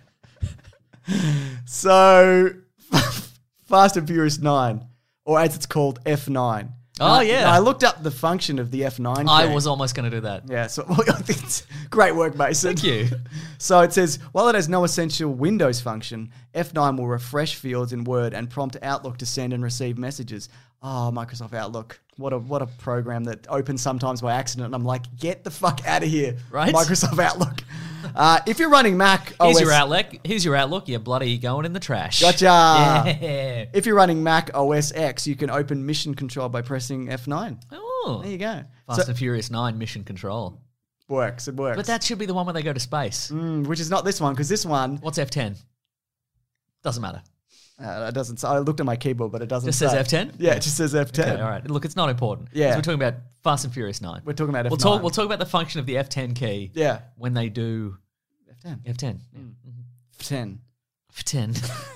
So, Fast and Furious nine, or as it's called, F nine. Oh, Now, yeah. now I looked up the function of the F nine. I key. was almost going to do that. Yeah, so I think it's great work, Mason. Thank you. So it says, while it has no essential Windows function, F nine will refresh fields in Word and prompt Outlook to send and receive messages. Oh, Microsoft Outlook. What a what a program that opens sometimes by accident. And I'm like, get the fuck out of here, Right? Microsoft Outlook. Uh, if you're running Mac Here's O S... your outlook. Here's your outlook. You're bloody going in the trash. Gotcha. Yeah. If you're running Mac O S X, you can open Mission Control by pressing F nine. Oh. There you go. Fast So, and Furious nine Mission Control. works, it works. But that should be the one where they go to space. Mm, which is not this one, because this one... What's F ten? Doesn't matter. Uh, it doesn't. I looked at my keyboard, but it doesn't. Just say. says F ten? Yeah, it just says F ten. Okay, all right. Look, it's not important. Yeah. 'Cause we're talking about Fast and Furious nine. We're talking about F nine. We'll talk. We'll talk about the function of the F ten key. Yeah, When they do F ten. F ten. F ten. F ten.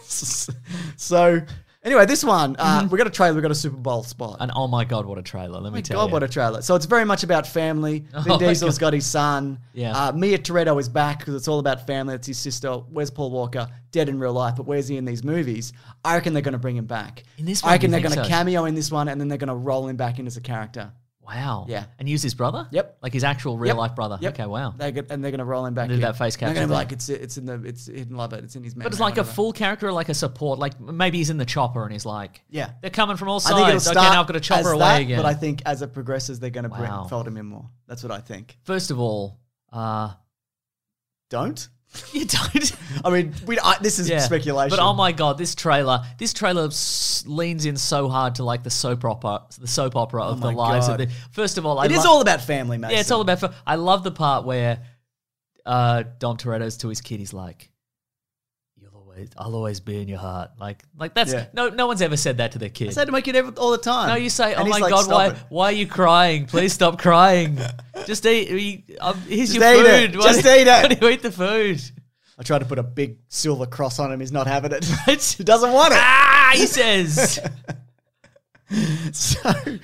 So, anyway, this one uh, Mm-hmm. we got a trailer. We got a Super Bowl spot. And oh my god, what a trailer! Let Oh me my tell God, you. what a trailer! So it's very much about family. Vin Oh my Diesel's God. got his son. Yeah. Uh, Mia Toretto is back because it's all about family. It's his sister. Where's Paul Walker? Dead in real life, but where's he in these movies? I reckon they're going to bring him back. In this I one, reckon you they're think going to so? cameo in this one, and then they're going to roll him back in as a character. Wow. Yeah. And use his brother? Yep. Like his actual real Yep. life brother. Yep. Okay, wow. They get, and they're going to roll him back And do in. that face They're going to capture be thing. like, it's it's in the it's hidden love it. It's in his memory. But it's like a whatever. full character or like a support. Like maybe he's in the chopper and he's like, Yeah. they're coming from all I think it'll sides. start Okay, now I've got to chopper as away that, again. But I think as it progresses, they're going to bring Wow. fold him in more. That's what I think. First of all, uh, Don't. you don't. I mean, we. I, this is Yeah. speculation. But oh my god, this trailer, this trailer s- leans in so hard to like the soap opera, the soap opera of Oh the my lives God. of the. First of all, I It is lo- all about family, mate. yeah, it's all about. fa- I love the part where uh, Dom Toretto's to his kid. He's like, "You'll always, I'll always be in your heart." Like, like that's Yeah. no, no one's ever said that to their kid. I say to my kid every, all the time. No, you say, And "Oh he's my like, god, "Stop why, it." why are you crying? Please stop crying. Just eat. you- Um, here's Just your eat food. it. Why Just do- eat it. Why do you eat the food?" I tried to put a big silver cross on him. He's not having it. he doesn't want it. Ah, he says. So,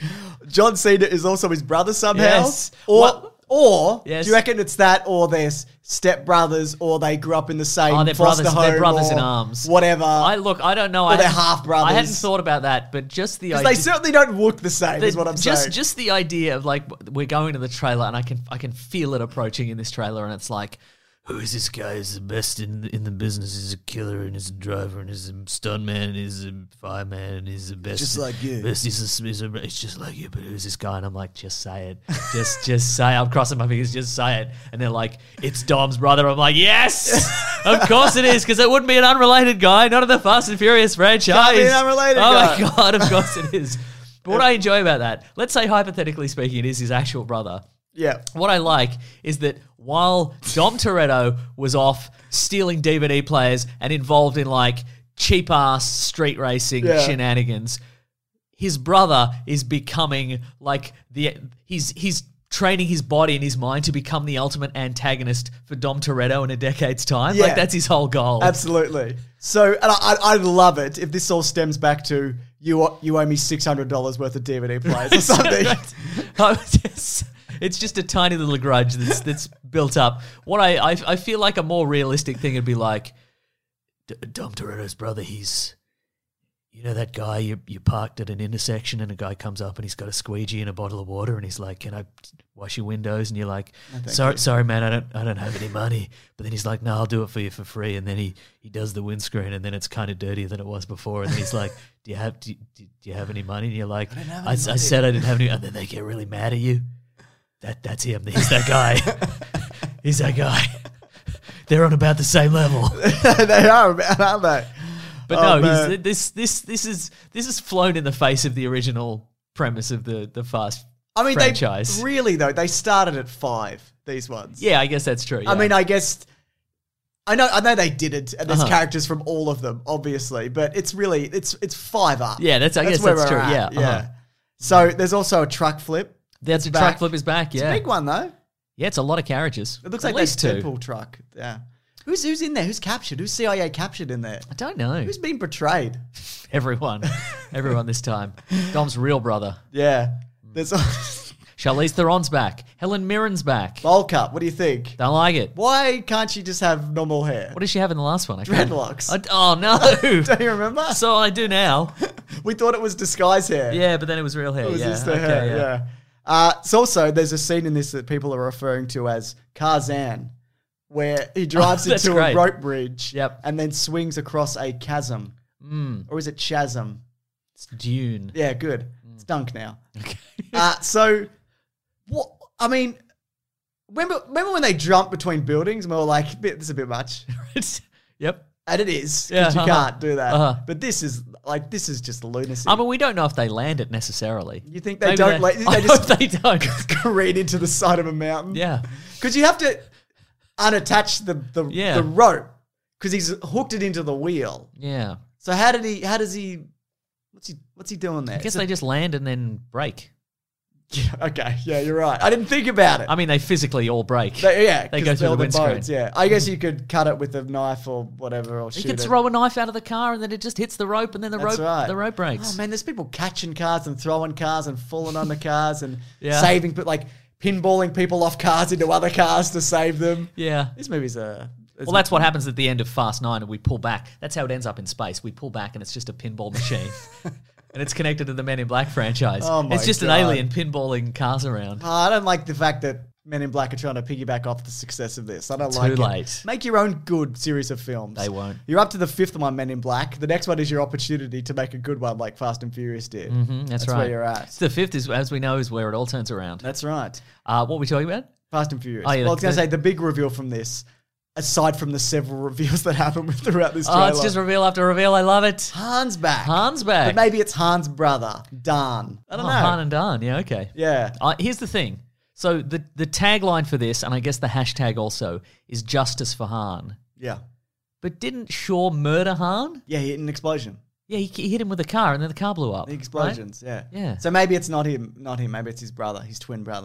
John Cena is also his brother somehow. Yes. Or, What- or Yes. do you reckon it's that, or they're step brothers, or they grew up in the same Oh, they're foster brothers. home, They're brothers or in arms. whatever. I look. I don't know. Or I they're hadn't- half-brothers. I hadn't thought about that, but just the Because idea. they certainly don't look the same, is what I'm just, saying. Just the idea of like we're going to the trailer, and I can I can feel it approaching in this trailer, and it's like, who is this guy? He's the best in the, in the business. He's a killer, and he's a driver, and he's a stuntman, and he's a fireman, and he's the best. Just like you. Best, he's, a, he's, a, he's just like you, but who's this guy? And I'm like, just say it. just just say it. I'm crossing my fingers, just say it. And they're like, it's Dom's brother. I'm like, yes! Of course it is, because it wouldn't be an unrelated guy, not in the Fast and Furious franchise. Can't be an unrelated oh guy. my God, of course it is. But what I enjoy about that, let's say hypothetically speaking, it is his actual brother. Yeah. What I like is that while Dom Toretto was off stealing D V D players and involved in like cheap ass street racing Yeah. shenanigans, his brother is becoming like the he's he's training his body and his mind to become the ultimate antagonist for Dom Toretto in a decade's time. Yeah. Like that's his whole goal. Absolutely. So, and I, I, I'd love it if this all stems back to you. owe- You owe me six hundred dollars worth of D V D players or something. I was just- it's just a tiny little grudge that's that's built up. What I, I I feel like a more realistic thing would be like D- Dom Toretto's brother. He's you know that guy you you parked at an intersection and a guy comes up and he's got a squeegee and a bottle of water and he's like, "Can I wash your windows?" And you're like, "Sorry, sorry, man, I don't I don't have any money." But then he's like, "No, I'll do it for you for free." And then he he does the windscreen and then it's kind of dirtier than it was before. And then he's like, "Do you have do, do, do you have any money?" And you're like, I, I, I said I didn't have any. And then they get really mad at you. That that's him. He's that guy. He's that guy. They're on about the same level. They are, aren't they? But Oh, no, man. he's, this this this is this is flown in the face of the original premise of the the Fast I mean, franchise. they really though they started at five. These ones. Yeah, I guess that's true. I yeah. mean, I guess I know I know they did it, and there's Uh-huh. characters from all of them, obviously, but it's really it's it's five up. Yeah, that's- I guess where that's we're true, at, yeah, yeah. uh-huh. So there's also a truck flip. that's a back. track flip is back. It's Yeah, a big one though. yeah, it's a lot of carriages. It looks At like least that two. Deadpool truck. Yeah. Who's who's in there? Who's captured? Who's C I A captured in there? I don't know. Who's been betrayed? Everyone, everyone this time. Dom's real brother. Yeah. There's Charlize Theron's back. Helen Mirren's back. bowl cut. What do you think? Don't like it. Why can't she just have normal hair? What did she have in the last one? I can't- Dreadlocks. I- oh no! Don't you remember? So I do now. We thought it was disguise hair. Yeah, but then it was real hair. It was yeah. just the okay, hair, yeah. yeah. Uh, it's also, there's a scene in this that people are referring to as Tarzan, where he drives Oh, that's into great. a rope bridge Yep. and then swings across a chasm. Mm, Or is it chasm? it's Dune. Yeah, good. Mm. It's dunk now. uh, so, what? I mean, remember, remember when they jumped between buildings and we were like, "Bit- this is a bit much. Yep. And it is, because Yeah, you uh-huh. can't do that. Uh-huh. But this is, like, this is just lunacy. I mean, we don't know if they land it necessarily. You think they Maybe don't, like, I they just hope they don't. careen into the side of a mountain? Yeah. Because you have to unattach the the, Yeah. the rope because he's hooked it into the wheel. Yeah. So how did he? How does he? What's he? What's he doing there? I guess So- they just land and then break. Yeah, okay. Yeah, you're right. I didn't think about it. I mean, they physically all break. They- yeah, They 'cause go through they're the windscreen. bones, yeah, I guess you could cut it with a knife or whatever, or You shoot could it. throw a knife out of the car and then it just hits the rope and then the That's rope right. the rope breaks. Oh man, there's people catching cars and throwing cars and falling on the cars and Yeah. saving, but like pinballing people off cars into other cars to save them. Yeah. This movie's a. Well, that's what happens at the end of Fast Nine, and we pull back. That's how it ends up in space. We pull back, and it's just a pinball machine, and it's connected to the Men in Black franchise. Oh my it's just God. an alien pinballing cars around. Oh, I don't like the fact that Men in Black are trying to piggyback off the success of this. I don't Too like it. late. Make your own good series of films. They won't. You're up to the fifth one, Men in Black. The next one is your opportunity to make a good one like Fast and Furious did. Mm, that's, right. where you're at. The fifth is, as we know, is where it all turns around. That's right. Uh, what were we talking about? Fast and Furious. Oh, yeah, well, I was the- going to say the big reveal from this, aside from the several reveals that happen throughout this trailer. Oh, it's just reveal after reveal. I love it. Han's back. Han's back. But maybe it's Han's brother, Dan. I don't oh, know. Han and Dan. Yeah, okay. Yeah. Uh, here's the thing. So the the tagline for this, and I guess the hashtag also, is justice for Han. Yeah. But didn't Shaw murder Han? Yeah, he hit an explosion. Yeah, he, he hit him with a car, and then the car blew up. The right? explosions, yeah. Yeah. So maybe it's not him, not him. Maybe it's his brother, his twin brother.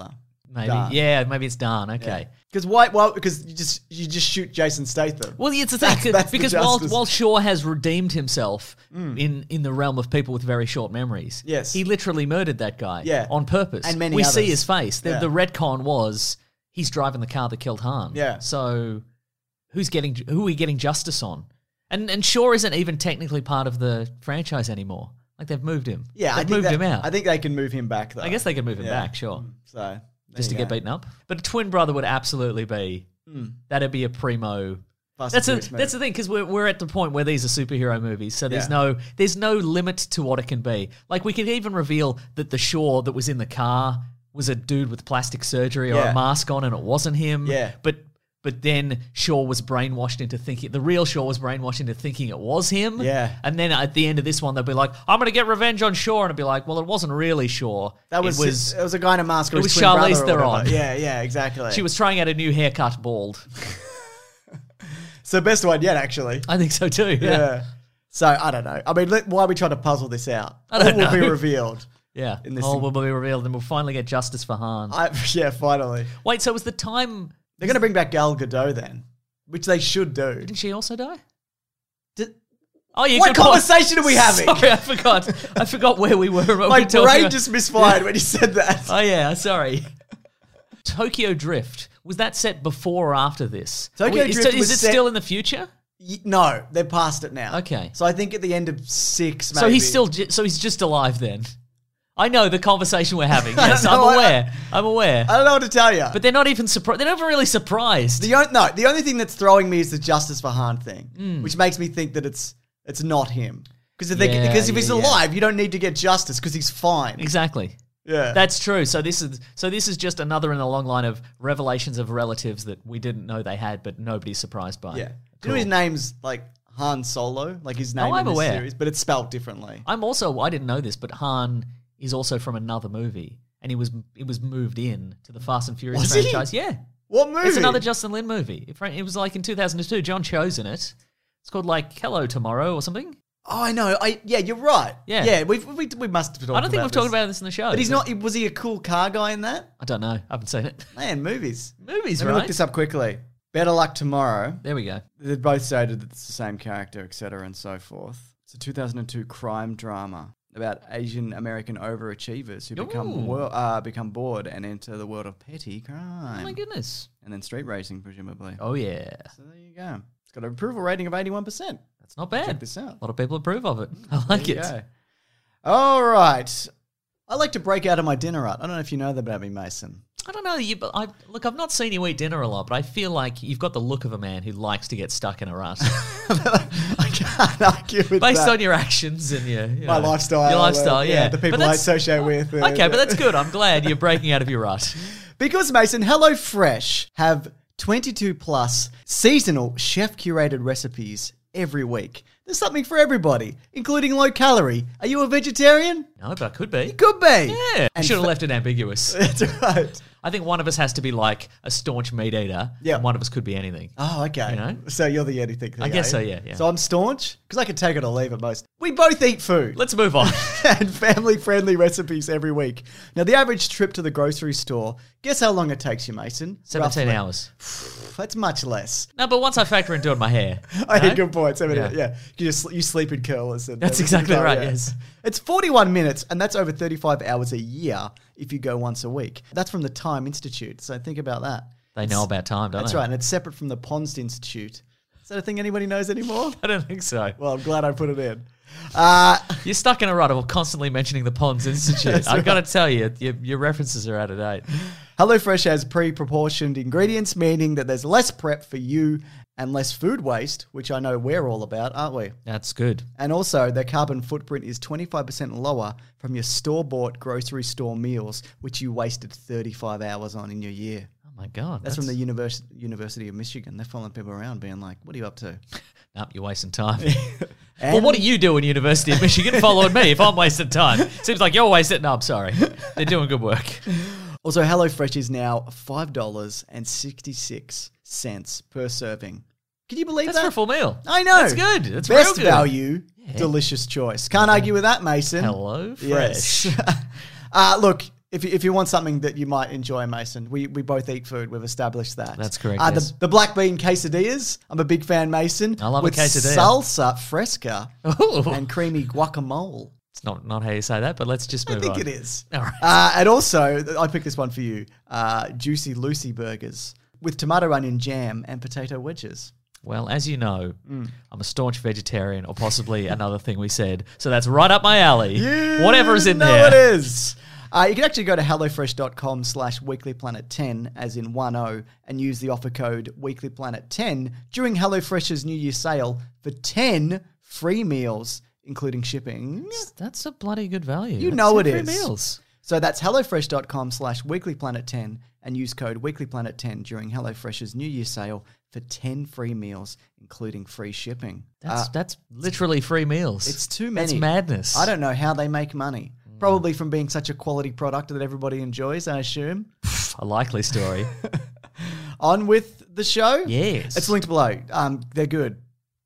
Maybe. Dan. Yeah, maybe it's Dan. Okay. Because why? Well, because you just you just shoot Jason Statham. Well, it's the thing, That's- that's the because while, justice. while Shaw has redeemed himself in, in the realm of people with very short memories, Yes. he literally murdered that guy Yeah. on purpose. And many we see others. his face. The, Yeah. the retcon was he's driving the car that killed Han. Yeah. So who's getting who are we getting justice on? And and Shaw isn't even technically part of the franchise anymore. Like they've moved him. Yeah, I they've think moved that- him out. I think they can move him back though. I guess they could move him Yeah. back. Sure. So there Just to you get go. beaten up. But a twin brother would absolutely be. That'd be a primo. Fast That's and a, Furious move. that's the thing because we're we're at the point where these are superhero movies, so there's Yeah. no there's no limit to what it can be. Like we could even reveal that the Shaw that was in the car was a dude with plastic surgery or Yeah. a mask on, and it wasn't him. Yeah. but. But then Shaw was brainwashed into thinking, the real Shaw was brainwashed into thinking it was him. Yeah. And then at the end of this one, they'll be like, I'm going to get revenge on Shaw. And it'll be like, well, it wasn't really Shaw. That was it was, it was a guy in a mask. Or it his was twin Charlize brother or Theron. whatever. Yeah, yeah, exactly. she was trying out a new haircut bald. so best one yet, actually. I think so too. Yeah. Yeah. So I don't know. I mean, let, why are we trying to puzzle this out? I don't All will be know. revealed. Yeah. In this All thing. will be revealed and we'll finally get justice for Han. I, yeah, finally. Wait, so was the time... They're going to bring back Gal Gadot then, which they should do. Didn't she also die? Did, Oh, yeah. what good point. conversation are we having? Sorry, I forgot. I forgot where we were. what we My were talking brain about. just misfired when you said that. Oh, yeah. Sorry. Tokyo Drift. Was that set before or after this? Tokyo Are we- is- Drift Is was it set- still in the future? Y- No, they're past it now. Okay. So I think at the end of six, maybe. So he's still... ju- So he's just alive then? I know the conversation we're having. I Yes, don't I'm know, I- aware. I'm aware. I don't know what to tell you. But they're not even surprised. They're never really surprised. The on- no, the only thing that's throwing me is the Justice for Han thing, Hmm. which makes me think that it's it's not him. Because if, they- Yeah, because if yeah, he's yeah. alive, you don't need to get justice because he's fine. Exactly. Yeah. That's true. So this is so this is just another in the long line of revelations of relatives that we didn't know they had, but nobody's surprised by. yeah. Do you Cool. know his name's like Han Solo? Like his name Oh, in I'm this aware. series, but it's spelled differently. I'm also I didn't know this, but Han is also from another movie, and he was it was moved in to the Fast and Furious Was he? franchise. Yeah, What movie? it's another Justin Lin movie. It, it was like in two thousand two. John Cho's in it. It's called like Hello Tomorrow or something. Oh, I know. I yeah, you're right. Yeah. yeah. We've, we we must have talked. I don't think about we've talked this. about this in the show. But he's not. Was he a cool car guy in that? I don't know. I haven't seen it. Man, movies. Movies, Let me right? look this up quickly. Better Luck Tomorrow. There we go. They both stated that it's the same character, et cetera, and so forth. It's a two thousand two crime drama about Asian American overachievers who become Ooh. wor- uh, become bored and enter the world of petty crime. Oh my goodness. And then street racing, presumably. Oh yeah, So there you go. It's got an approval rating of eighty-one percent. that's not bad. Check this out. A lot of people approve of it. I like There you it. go. All right. I like to break out of my dinner rut. I don't know if you know that about me, Mason. I don't know. You, but I look. I've not seen you eat dinner a lot, but I feel like you've got the look of a man who likes to get stuck in a rut, I can't argue with based that. on your actions and your you my know, lifestyle. Your lifestyle, uh, yeah. The But people I that's- associate with. uh, Okay, but that's good. I'm glad you're breaking out of your rut. Because, Mason, HelloFresh have twenty-two plus seasonal chef curated recipes every week. There's something for everybody, including low calorie. Are you a vegetarian? No, but I could be. You could be. Yeah, I And should have fa- left it ambiguous. That's right. I think one of us has to be like a staunch meat eater. Yeah. and one of us could be anything. Oh, okay. You know? So you're the anything thing. I guess eh? so, yeah, yeah. So I'm staunch because I can take it or leave it most. We both eat food. Let's move on. and family-friendly recipes every week. Now, the average trip to the grocery store, guess how long it takes you, Mason? Seventeen Roughly. hours. That's much less. No, but once I factor in doing my hair, I you had know? good points. I mean, yeah. Yeah. You, just, you sleep in curlers. And That's everything. exactly Oh, right, yeah. yes. It's forty-one minutes, and that's over thirty-five hours a year if you go once a week. That's from the Time Institute, so think about that. They know about time, don't That's they? right, and it's separate from the Ponst Institute. Is that a thing anybody knows anymore? I don't think so. Well, I'm glad I put it in. Uh, You're stuck in a rut of constantly mentioning the Ponds Institute. That's I've got right. to tell you, your, your references are out of date. HelloFresh has pre-proportioned ingredients, meaning that there's less prep for you and less food waste, which I know we're all about, aren't we? That's good. And also, their carbon footprint is twenty-five percent lower from your store-bought grocery store meals, which you wasted thirty-five hours on in your year. Oh my God. That's, from the univers- University of Michigan. They're following people around being like, what are you up to? Nope, you're wasting time. And Well, what do you do in University of Michigan following me if I'm wasting time? Seems like you're wasting... No, I'm sorry. They're doing good work. Also, HelloFresh is now five dollars and sixty-six cents per serving. Can you believe That's that? for a full meal. I know. That's good. That's Best real good. value, delicious choice. Can't argue with that, Mason. Hello, Yes. fresh. uh, look, If you, if you want something that you might enjoy, Mason, we, we both eat food. We've established that. That's correct, Uh, yes. the, the black bean quesadillas. I'm a big fan, Mason. I love a with quesadilla. salsa fresca Ooh. and creamy guacamole. It's not, not how you say that, but let's just move I think on. it is. All right. Uh, and also, I picked this one for you. Uh, Juicy Lucy burgers with tomato onion jam and potato wedges. Well, as you know, Mm. I'm a staunch vegetarian, or possibly another thing we said. So that's right up my alley. You Whatever is in know there. it is. Uh, you can actually go to hellofresh.com slash weeklyplanet10, as in one O, and use the offer code weeklyplanet ten during HelloFresh's New Year sale for ten free meals, including shipping. That's a bloody good value. You That's know it free is. meals. So that's hellofresh.com slash weeklyplanet ten and use code weeklyplanet ten during HelloFresh's New Year sale for ten free meals, including free shipping. That's Uh, that's literally free meals. It's too many. That's madness. I don't know how they make money. Probably from being such a quality product that everybody enjoys, I assume. A likely story. On with the show. Yes. It's linked below. Um, they're good.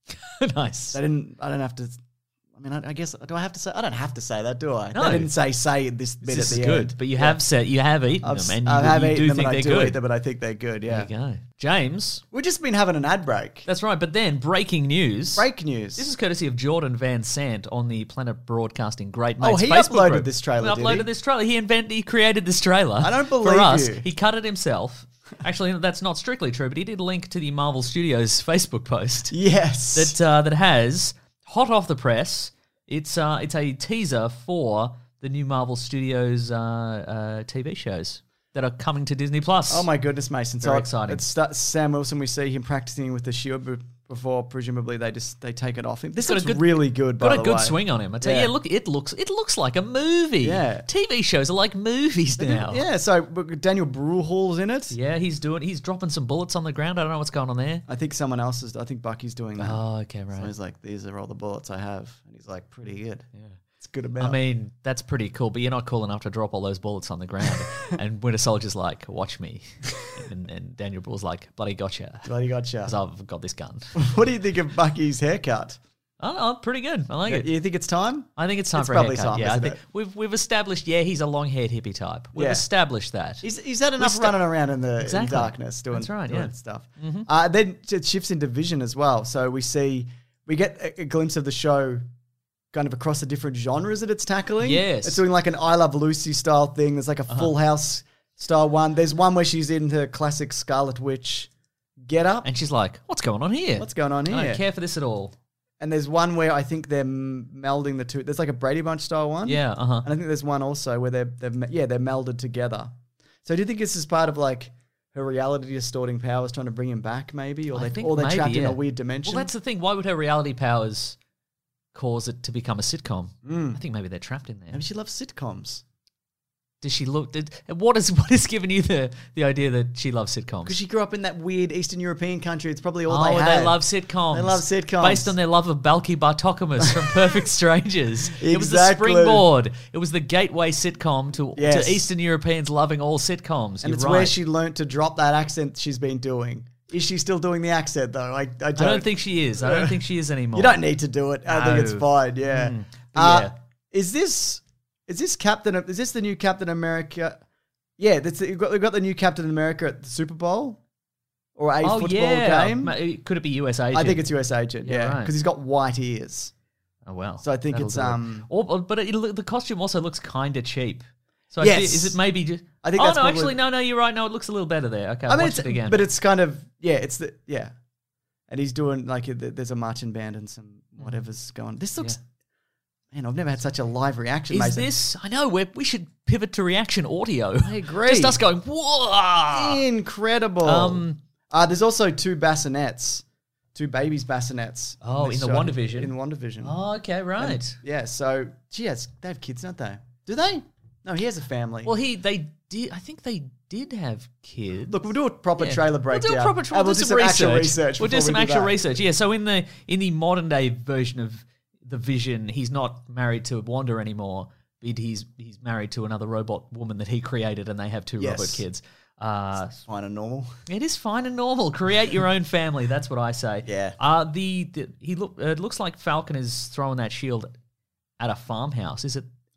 Nice. They didn't. I don't have to. I mean, I, I guess do I have to say? I don't have to say that, do I? No. They didn't say say this bit This at is the good, end. but you Yeah. have said you have eaten I've, them, s- and I you, have you eaten do them, think and I they're do good. eat them, but I think they're good. Yeah. There you go, James. We've just been having an ad break. That's right. But then breaking news. Break news. This is courtesy of Jordan Van Sant on the Planet Broadcasting Great Oh, Mates he Facebook uploaded group. this trailer, He did uploaded he? this trailer. He invented. He created this trailer. I don't for believe us. you. He cut it himself. Actually, that's not strictly true, but he did link to the Marvel Studios Facebook post Yes. that uh, that has hot off the press. It's uh, it's a teaser for the new Marvel Studios uh, uh, T V shows that are coming to Disney Plus. Oh my goodness, Mason! Very so exciting. It's sta- Sam Wilson. We see him practicing with the shield be- before. Presumably, they just they take it off him. This got a looks good- really good. By Got a the good way. swing on him. I tell you, Yeah. yeah, look, it looks it looks like a movie. Yeah. T V shows are like movies now. Yeah. So but Daniel Bruhl's in it. Yeah, he's doing. He's dropping some bullets on the ground. I don't know what's going on there. I think someone else is. I think Bucky's doing that. Oh, okay, right. So he's like, these are all the bullets I have, and he's like, pretty good. Yeah, it's a good amount. I mean, that's pretty cool, but you're not cool enough to drop all those bullets on the ground. And Winter Soldier's like, watch me. And, and Daniel Bruhl's like, bloody gotcha. bloody gotcha. Because I've got this gun. What do you think of Bucky's haircut? Oh, no, pretty good. I like it. You think it's time? I think it's time It's for a probably haircut. time, yeah, I isn't think it? we've we've established. Yeah, he's a long-haired hippie type. We've Yeah. established that. He's, he's had enough sta- running around in the in Exactly. darkness doing, That's right, doing yeah. stuff. Mhm. Uh, then it shifts into Vision as well. So we see, we get a, a glimpse of the show kind of across the different genres that it's tackling. Yes. It's doing like an I Love Lucy style thing. There's like a Full House style one. There's one where she's in her classic Scarlet Witch get up. And she's like, what's going on here? What's going on I here? don't care for this at all. And there's one where I think they're m- melding the two. There's like a Brady Bunch style one. Yeah, uh-huh. And I think there's one also where they're, they've, me- yeah, they're melded together. So do you think this is part of like her reality distorting powers trying to bring him back maybe? Or, I they, think or they're maybe, trapped in yeah. a weird dimension? Well, that's the thing. Why would her reality powers cause it to become a sitcom? Mm. I think maybe they're trapped in there. Maybe she loves sitcoms. Does she look? Did what is what has given you the the idea that she loves sitcoms? Because she grew up in that weird Eastern European country. It's probably all oh, they they, had. love sitcoms. They love sitcoms. based on their love of Balky Bartokomous from Perfect Strangers. It was the Exactly. springboard. It was the gateway sitcom to, Yes. to Eastern Europeans loving all sitcoms. And You're it's right. where she learnt to drop that accent she's been doing. Is she still doing the accent though? I, I, don't, I don't think she is. I don't think she is anymore. You don't need to do it. I think it's No. fine. Yeah. Mm. But Uh, yeah. Is this is this Captain? Is this the new Captain America? Yeah, that's we've got, we've got the new Captain America at the Super Bowl or a oh football yeah. game. Ma- Could it be U S Agent? I think it's U S Agent. Yeah, Yeah, right. because he's got white ears. Oh well. So I think That'll it's do it. um. Or, or- but it, look- the costume also looks kind of cheap. So I Yes. thi- is it maybe just? I think Oh that's no, probably- actually no, no. You're right. No, it looks a little better there. Okay, I I'll mean, watch it's, it again. but it's kind of yeah. It's the yeah, and he's doing like th- there's a marching band and some whatever's going. This looks. Man, I've never had such a live reaction. Is Mason. this? I know. We we should pivot to reaction audio. I agree. Just us going whoa. Incredible. Um, uh, there's also two bassinets, two babies bassinets. Oh, this in the show. WandaVision? In WandaVision. Oh, okay, right. And, yeah, so, gee, that's- they have kids, don't they? Do they? No, he has a family. Well, he they did. I think they did have kids. Look, we'll do a proper Yeah. trailer We'll breakdown. do a proper And trailer. we'll do do some, some actual research. research. We'll do before some we actual that. research. Yeah. So in the in the modern day version of the Vision, he's not married to Wanda anymore. But he's he's married to another robot woman that he created, and they have two Yes. robot kids. Uh, Fine and normal. It is fine and normal. Create your own family. That's what I say. Yeah. Uh, the, the he look. Uh, it looks like Falcon is throwing that shield at a farmhouse. Is it?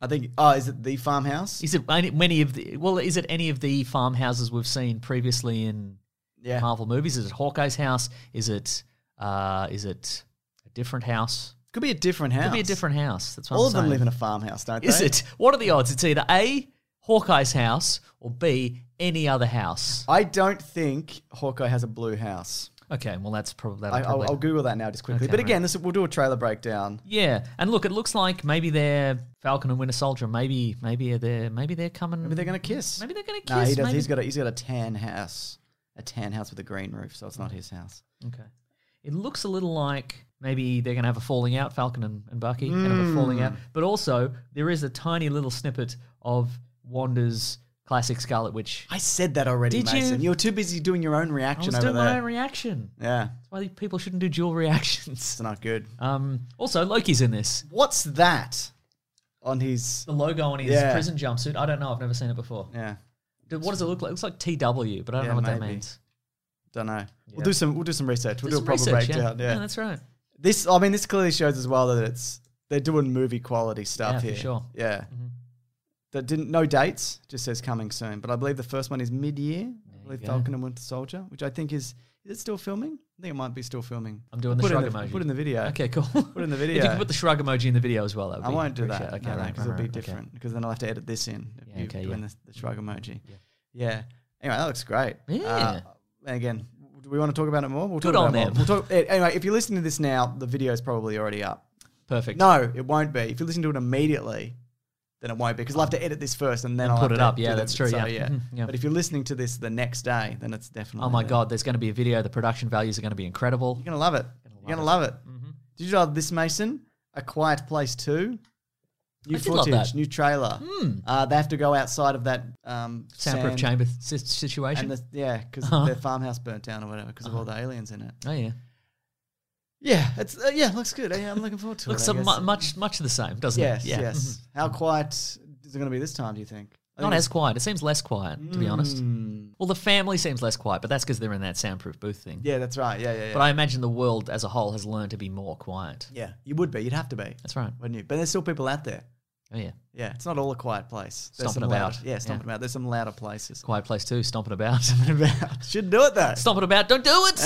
I think. Oh, is it the farmhouse? Is it any, many of the? Well, is it any of the farmhouses we've seen previously in Yeah. Marvel movies? Is it Hawkeye's house? Is it? Uh, is it a different house? Could be a different house. Could be a different house. That's what All I'm of them saying. live in a farmhouse, don't Is they? it? What are the odds? It's either A, Hawkeye's house, or B, any other house. I don't think Hawkeye has a blue house. Okay, well that's probably. I, I'll, probably I'll Google that now just quickly. Okay, but again, right. this we'll do a trailer breakdown. Yeah, and look, it looks like maybe they're Falcon and Winter Soldier. Maybe, maybe they're maybe they're coming. Maybe they're going to kiss. Maybe they're going to kiss. No, he does. maybe- He's got a he's got a tan house, a tan house with a green roof, so it's not his house. Okay. It looks a little like maybe they're going to have a falling out, Falcon and, and Bucky, going to have a falling out. But also, there is a tiny little snippet of Wanda's classic Scarlet Witch. I said that already, Did you? Mason. You? were too busy doing your own I reaction was over doing there. my own reaction. Yeah, That's why people shouldn't do dual reactions. it's not good. Um, also, Loki's in this. What's that on his? The logo on his Yeah. prison jumpsuit. I don't know. I've never seen it before. Yeah, Dude, what does it look like? It looks like T W, but I don't Yeah, know what that maybe. means. don't know. We'll Yeah. do some. We'll do some research. We'll do, some a proper research, breakdown. Yeah. yeah, that's right. This, I mean, this clearly shows as well that it's they're doing movie quality stuff Yeah, for here. sure. Yeah. Mhm. That didn't no dates, just says coming soon. But I believe the first one is mid-year. I believe you go. Falcon and Winter Soldier, which I think is is it still filming? I think it might be still filming. I'm doing We'll the put shrug in the, emoji. Put in the video. Okay, cool. Put in the video. If you can put the shrug emoji in the video as well, that would I be won't do that. appreciate- Okay, Okay, right, because it'll right, be right, okay. different. Because then I'll have to edit this in. If Yeah, you okay, doing yeah. the, the shrug emoji. Yeah. Yeah. Anyway, that looks great. Yeah. Uh, and again, do we want to talk about it more? We'll Good talk on about it them. more. We'll talk, eh, anyway, if you're listening to this now, the video is probably already up. Perfect. No, it won't be. If you listen to it immediately, then it won't be because I'll have to edit this first and then And I'll put have it to up. do Yeah, the- that's true, so, yeah. yeah. Mhm, yeah. But if you're listening to this the next day, then it's definitely. Oh my there. God, there's going to be a video. The production values are going to be incredible. You're gonna love it. You're gonna love it. Did you love this, Mason? A Quiet Place Two. New I did love footage, that. new trailer. Uh, they have to go outside of that um, Soundproof sand chamber si- situation. and the, yeah, because Uh-huh. their farmhouse burnt down or whatever because of all the aliens in it. oh yeah, Yeah, it's uh, yeah, looks good. Yeah, I'm looking forward to looks it. I some, guess. mu- much much the same, doesn't Yes, it? Yeah. yes. Mhm. How quiet is it going to be this time? Do you think? I Not think as quiet. It seems less quiet, to be honest. Mm. Well, the family seems less quiet, but that's because they're in that soundproof booth thing. Yeah, that's right. Yeah, yeah, yeah. But I imagine the world as a whole has learned to be more quiet. yeah, you would be. You'd have to be, That's right. wouldn't you? But there's still people out there. Oh yeah. Yeah, it's not all a quiet place. There's Stomping some about. Louder, yeah, stomping Yeah. about. There's some louder places. Quiet place too. Stomping about. About. Shouldn't do it though. Stomping about. Don't do it.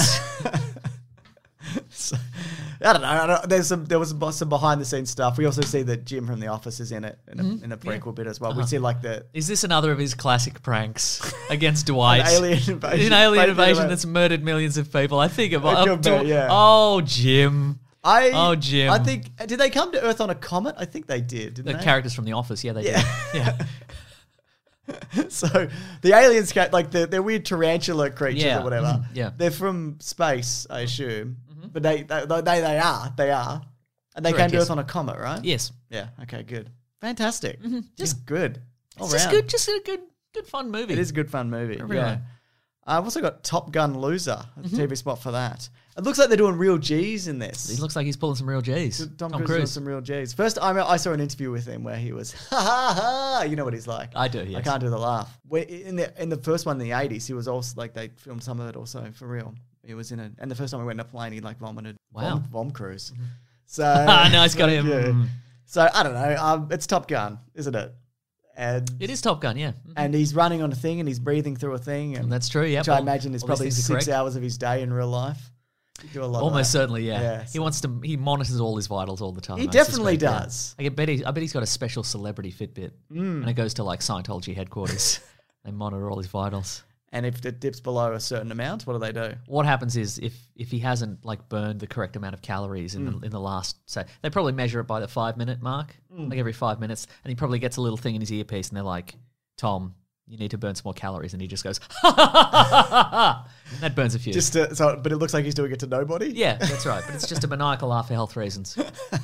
So, I don't know. I don't, there's some. There was some, some behind the scenes stuff. We also see that Jim from The Office is in it in a, Mm-hmm. in a prequel bit as well. We see like the Is this another of his classic pranks against Dwight? An alien invasion. An alien Fake invasion invasion. that's murdered millions of people. I think of It oh, could be, Dw- yeah. oh Jim. I. Oh, Jim. I think. Did they come to Earth on a comet? I think they did. Didn't The they? characters from The Office, yeah, they Yeah. did. Yeah. So the aliens, ca- like the they're weird tarantula creatures Yeah. or whatever. Mhm. Yeah. They're from space, I assume. But they, they they they are they are, and they Correct, came to yes. Earth on a comet, right? Yes. Yeah. Okay. Good. Fantastic. Just good. All It's just round. good, just a good, good fun movie. It is a good fun movie. Very yeah. right. Uh, I've also got Top Gun Loser, a T V spot for that. It looks like they're doing real G's in this. He looks like he's pulling some real G's. Tom, Tom Cruise, doing Cruise. some real G's. First, I, I saw an interview with him where he was ha ha ha. You know what he's like. I do, I yes. can't do the laugh. Where in the in the first one in the eighties, he was also like they filmed some of it also for real. He was in it, and the first time we went in a plane, he like vomited. Wow. Vom, vom cruise. So Ah, nice, got him. yeah. Mm. So I don't know. Um, it's Top Gun, isn't it? And It is Top Gun, yeah. Mhm. and he's running on a thing, and he's breathing through a thing, and And that's true, yeah. which I imagine is all these probably things are six correct. hours of his day in real life. You do a lot. Almost of that. certainly, yeah. Yeah, he so- wants to. He monitors all his vitals all the time. He I definitely suspect, yeah. does. I bet. He, I bet he's got a special celebrity Fitbit, Mm. and it goes to like Scientology headquarters. They monitor all his vitals. And if it dips below a certain amount, what do they do? What happens is if if he hasn't like burned the correct amount of calories in Mm. the in the last, say they probably measure it by the five minute mark, Mm. like every five minutes, and he probably gets a little thing in his earpiece, and they're like, "Tom, you need to burn some more calories," and he just goes, "Ha ha ha ha ha ha." That burns a few. Just to, so, but it looks like he's doing it to nobody. yeah, that's right. But it's just a maniacal laugh for health reasons.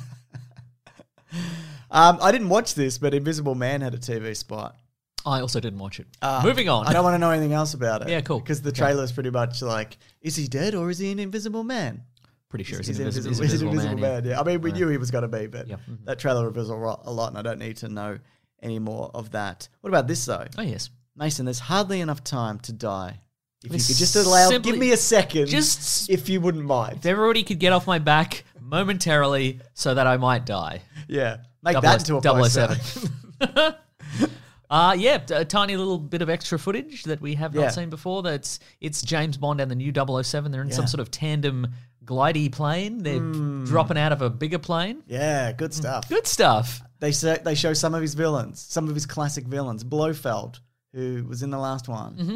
Um, I didn't watch this, but Invisible Man had a T V spot. I also didn't watch it. Uh, Moving on. I don't want to know anything else about it. Yeah, cool. Because the Okay. trailer is pretty much like, is he dead or is he an Invisible Man? Pretty sure He's he's, an an invisible, invisible, he's an invisible invisible man. man. yeah. Yeah. I mean, we Right. knew he was going to be, but Yeah. Mhm. that trailer reveals a ro- a lot, and I don't need to know any more of that. What about this though, Oh yes. Mason? There's hardly enough time to die. If you It's could just allow, simply- give me a second, Just- if you wouldn't mind. If everybody could get off my back momentarily so that I might die. Yeah, make Double that S- into a double poster. oh seven. Uh, yeah, a tiny little bit of extra footage that we have not Yeah. seen before. That's it's James Bond and the new double oh seven. They're in some Yeah. sort of tandem glidey plane. They're dropping out of a bigger plane. Yeah, good stuff. Good stuff. They say, they show some of his villains, some of his classic villains. Blofeld, who was in the last one. Mm-hmm.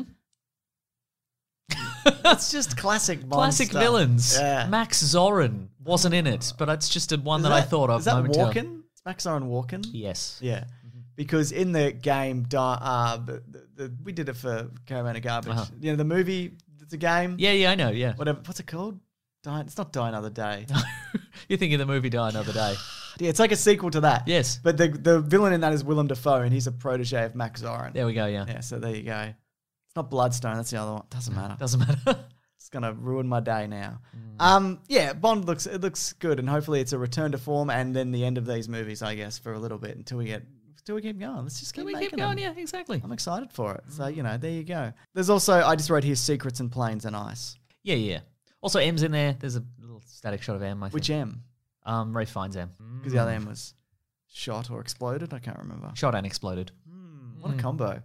That's just classic Bond Classic stuff. villains. Yeah. Max Zorin wasn't in it, but it's just a one Is that, I thought of Is that momentarily. Walken? Is Max Zorin Walken? Yes. Yeah. Because in the game, Di- uh, the, the, the, we did it for Caravan of Garbage. Uh-huh. You know, the movie, it's a game. Yeah, yeah, I know, yeah. Whatever. What's it called? Die, it's not Die Another Day. You're thinking the movie Die Another Day. Yeah, it's like a sequel to that. Yes. But the the villain in that is Willem Dafoe, and he's a protege of Max Zorin. There we go, yeah. Yeah, so there you go. It's not Bloodstone, that's the other one. Doesn't matter. Doesn't matter. It's gonna ruin my day now. Um, yeah, Bond looks it looks good, and hopefully it's a return to form, and then the end of these movies, I guess, for a little bit until we get until we keep going. Let's just keep Can we making keep going? them. Yeah, exactly. I'm excited for it. So you know, there you go. There's also I just wrote here Secrets and Planes and Ice. Yeah, yeah. Also, M's in there. There's a little static shot of M, I think. Which M? Um, Ray finds M. Because the other M was shot or exploded. I can't remember. Shot and exploded. What a combo.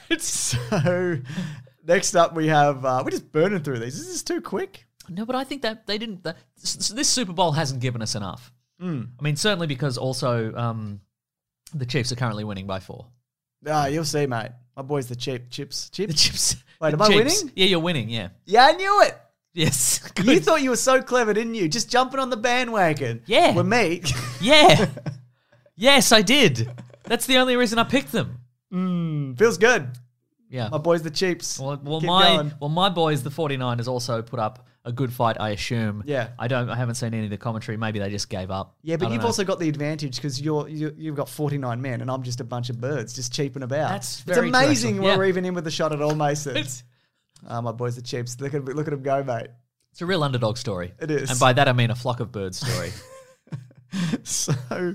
So next up we have uh, we're just burning through these. Is this too quick? No, but I think that they didn't. That, s- this Super Bowl hasn't given us enough. Mm. I mean, certainly because also um, the Chiefs are currently winning by four. Ah, you'll see, mate. My boy's the cheap chips. Chips. The Chiefs. Wait, the am I Chiefs. winning? Yeah, you're winning. Yeah. Yeah, I knew it. Yes. You Good. thought you were so clever, didn't you? Just jumping on the bandwagon. Yeah. With me. Yeah. Yes, I did. That's the only reason I picked them. mm, feels good. Yeah. My boy's the cheaps. Well, well, Keep my going. well, my boys, the 49ers, also put up a good fight, I assume. Yeah. I don't. I haven't seen any of the commentary. Maybe they just gave up. Yeah, I but don't you've know. also got the advantage because you're you, you've got forty-nine men, and I'm just a bunch of birds just cheaping about. That's it's very amazing true, actually. we're Yeah. even in with the shot at all Masons. It's, Ah, my boys the cheaps. Look at look at them go, mate. it's a real underdog story. It is. and by that I mean a flock of birds story. So,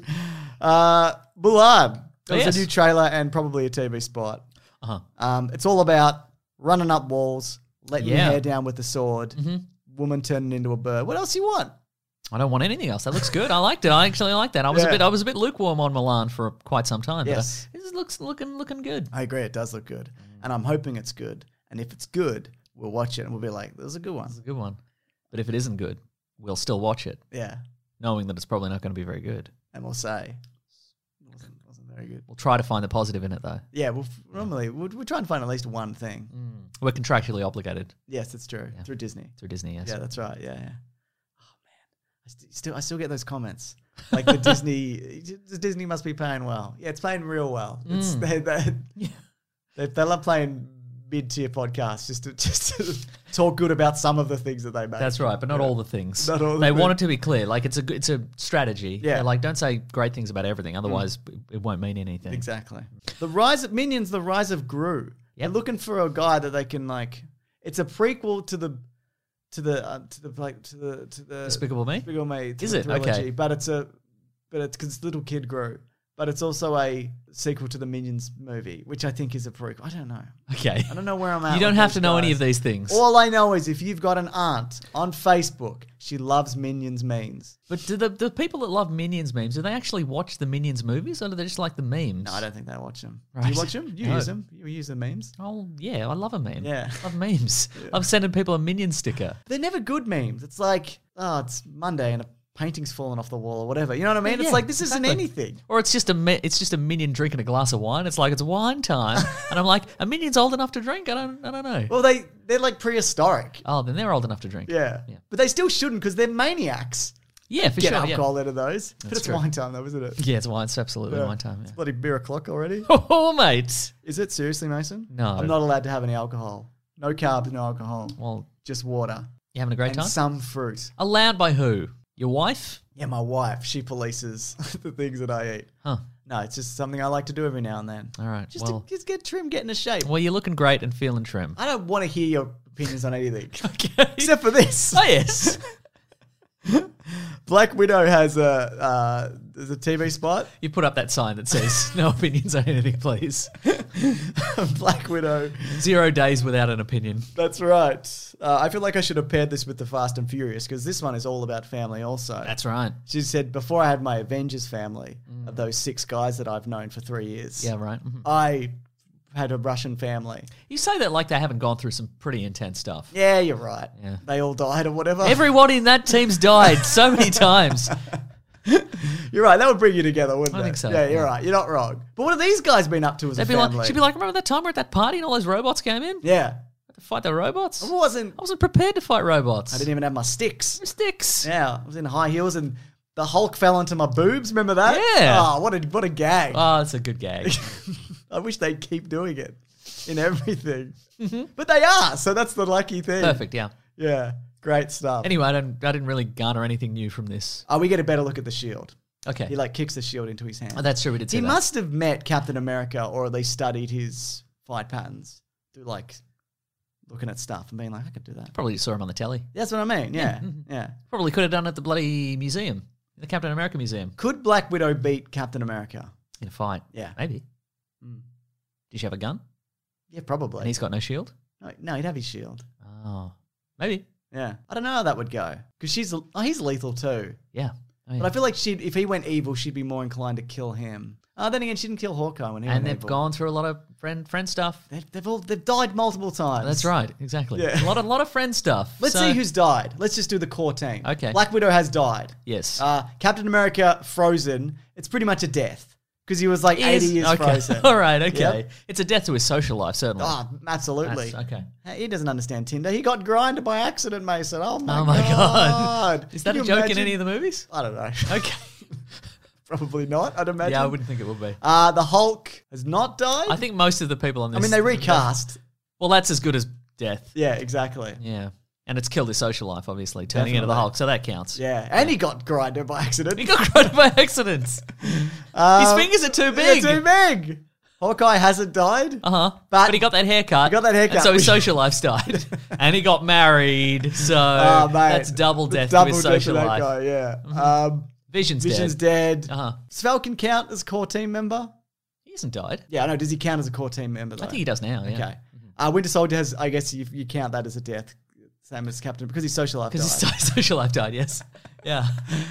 uh, Mulan. There was Yes. a new trailer and probably a T V spot. Uh-huh. Um, it's all about running up walls, letting your Yeah. hair down with the sword, woman turning into a bird. What else you want? I don't want anything else. That looks good. I liked it. I actually liked that. I was Yeah. a bit. I was a bit lukewarm on Milan for quite some time. Yes. But uh, it looks looking looking good. I agree. It does look good, and I'm hoping it's good. And if it's good, we'll watch it and we'll be like, "That was a good one." It's a good one. But if it isn't good, we'll still watch it, Yeah, knowing that it's probably not going to be very good. and we'll say it wasn't, wasn't very good. We'll try to find the positive in it, though. Yeah, we'll normally we'll, we'll try and find at least one thing. We're contractually obligated Yes, it's true through Disney. through Disney. Yes. Yeah, that's right. Yeah, yeah. Oh man, I st- still I still get those comments like the Disney. the Disney must be paying well. Yeah, it's paying real well. It's Mm. they, they, they they love playing mid tier podcasts just to just to talk good about some of the things that they make. That's right, but not Yeah. all the things. Not all the they want things. it to be clear. Like it's a good- it's a strategy. Yeah. They're like, don't say great things about everything, otherwise it won't mean anything. Exactly. The rise of Minions, the rise of Gru. They're looking for a guy that they can like. It's a prequel to the to the uh, to the like to the to the Despicable Me? Despicable Me. To Is the it? trilogy, Okay. But it's a but it's because little kid Gru. But it's also a sequel to the Minions movie, which I think is a prequel. I don't know. Okay. I don't know where I'm at. You don't with have these to know any guys. of these things. All I know is if you've got an aunt on Facebook, she loves Minions memes. But do the, the people that love Minions memes, do they actually watch the Minions movies or do they just like the memes? No, I don't think they watch them. Do Right. you watch them? You No. use them? You use the memes? Oh, yeah, I love a meme. Yeah. I love memes. I'm sending people a Minion sticker. They're never good memes. It's like, oh, it's Monday and a painting's fallen off the wall or whatever. You know what I mean? Yeah, it's like, this exactly. isn't anything. Or it's just a mi- it's just a minion drinking a glass of wine. It's like it's wine time, and I'm like, a minion's old enough to drink. I don't, I don't know. Well, they, they're like prehistoric. Oh, then they're old enough to drink. Yeah. Yeah. But they still shouldn't because they're maniacs. Yeah, for Get sure. Yeah. alcohol out of those. but it's true. wine time though, isn't it? yeah, it's wine. It's absolutely Yeah. wine time. It's Yeah. bloody beer o'clock already. Oh, mate. Is it seriously, Mason? No. I'm not allowed to have any alcohol. No carbs, no alcohol. Well, Just water. you having a great and time? some fruit. Allowed by who? Your wife? Yeah, my wife, she polices the things that I eat. Huh. No, it's just something I like to do every now and then. All right. Just well, to just get trim, get into shape. well, you're looking great and feeling trim. I don't want to hear your opinions on anything. Okay. Except for this. Oh yes. Black Widow has a uh, there's a T V spot. You put up that sign that says "No opinions on anything, please." Black Widow. Zero days without an opinion. That's right. Uh, I feel like I should have paired this with the Fast and Furious because this one is all about family also. That's right. She said, before I had my Avengers family of those six guys that I've known for three years. Yeah, right. Mhm. I had a Russian family. You say that like they haven't gone through some pretty intense stuff. Yeah, you're right. Yeah. They all died or whatever. Everyone in that team's died so many times. You're right. That would bring you together, wouldn't it? I think so, Yeah, you're yeah. right. You're not wrong. But what have these guys been up to as They'd a be family? like, she'd be like, remember that time we're at that party and all those robots came in? yeah. To fight the robots? I wasn't. I wasn't prepared to fight robots. I didn't even have my sticks. Sticks. Yeah, I was in high heels and the Hulk fell into my boobs. Remember that? Yeah. Oh, what a what a gag. Oh, that's a good gag. I wish they'd keep doing it in everything. But they are, so that's the lucky thing. Perfect, yeah. Yeah, great stuff. Anyway, I didn't, I didn't really garner anything new from this. Oh, we get a better look at the shield. Okay. He like kicks the shield into his hand. Oh, that's true, we did see He that. must have met Captain America or at least studied his fight patterns through like looking at stuff and being like, I could do that. Probably saw him on the telly. That's what I mean. Yeah, yeah. Probably could have done it at the bloody museum, the Captain America museum, Could Black Widow beat Captain America? in a fight. Yeah. Maybe. Did she have a gun? Yeah, probably. And he's got no shield? no, no, he'd have his shield. Oh, maybe. Yeah, I don't know how that would go because she's oh, he's lethal too. Yeah. I mean, But I feel like she if he went evil, she'd be more inclined to kill him. Oh, then again, she didn't kill Hawkeye when he and went they've evil. gone through a lot of friend friend stuff. They've, they've all they've died multiple times. That's right, exactly. Yeah. A lot of lot of friend stuff. Let's So- see who's died. Let's just do the core team. Okay. Black Widow has died. Yes. Uh, Captain America frozen. It's pretty much a death because he was like eighty Is- years okay. frozen. All right, okay. Yep. It's a death to his social life, certainly. Oh, absolutely. That's- okay. He doesn't understand Tinder. He got grinded by accident, Mason. Oh my, Oh my God. god. Is that Can a you joke imagine? in any of the movies? I don't know. Okay. Probably not, I'd imagine. Yeah, I wouldn't think it would be. Uh, the Hulk has not died. I think most of the people on this... I mean, they recast. Well, that's as good as death. Yeah, exactly. Yeah. And it's killed his social life, obviously, turning into the Definitely. Hulk, so that counts. Yeah, and he got grinded by accident. He got crushed by accident. Um, His fingers are too big. They're too big. Hawkeye hasn't died. Uh-huh. But- But, he got that haircut. He got that haircut. And so his social life died. And he got married, so Oh, mate. that's double The death double to his death social that life. Guy, yeah. Um, Vision's, Vision's dead. dead. Uh-huh. Does Falcon count as a core team member? He hasn't died. Yeah, I know. Does he count as a core team member? Though? I think he does now, yeah. Okay. Uh, Winter Soldier has, I guess, you, you count that as a death, same as Captain, because his social life died. Because his social life died, yes. Yeah.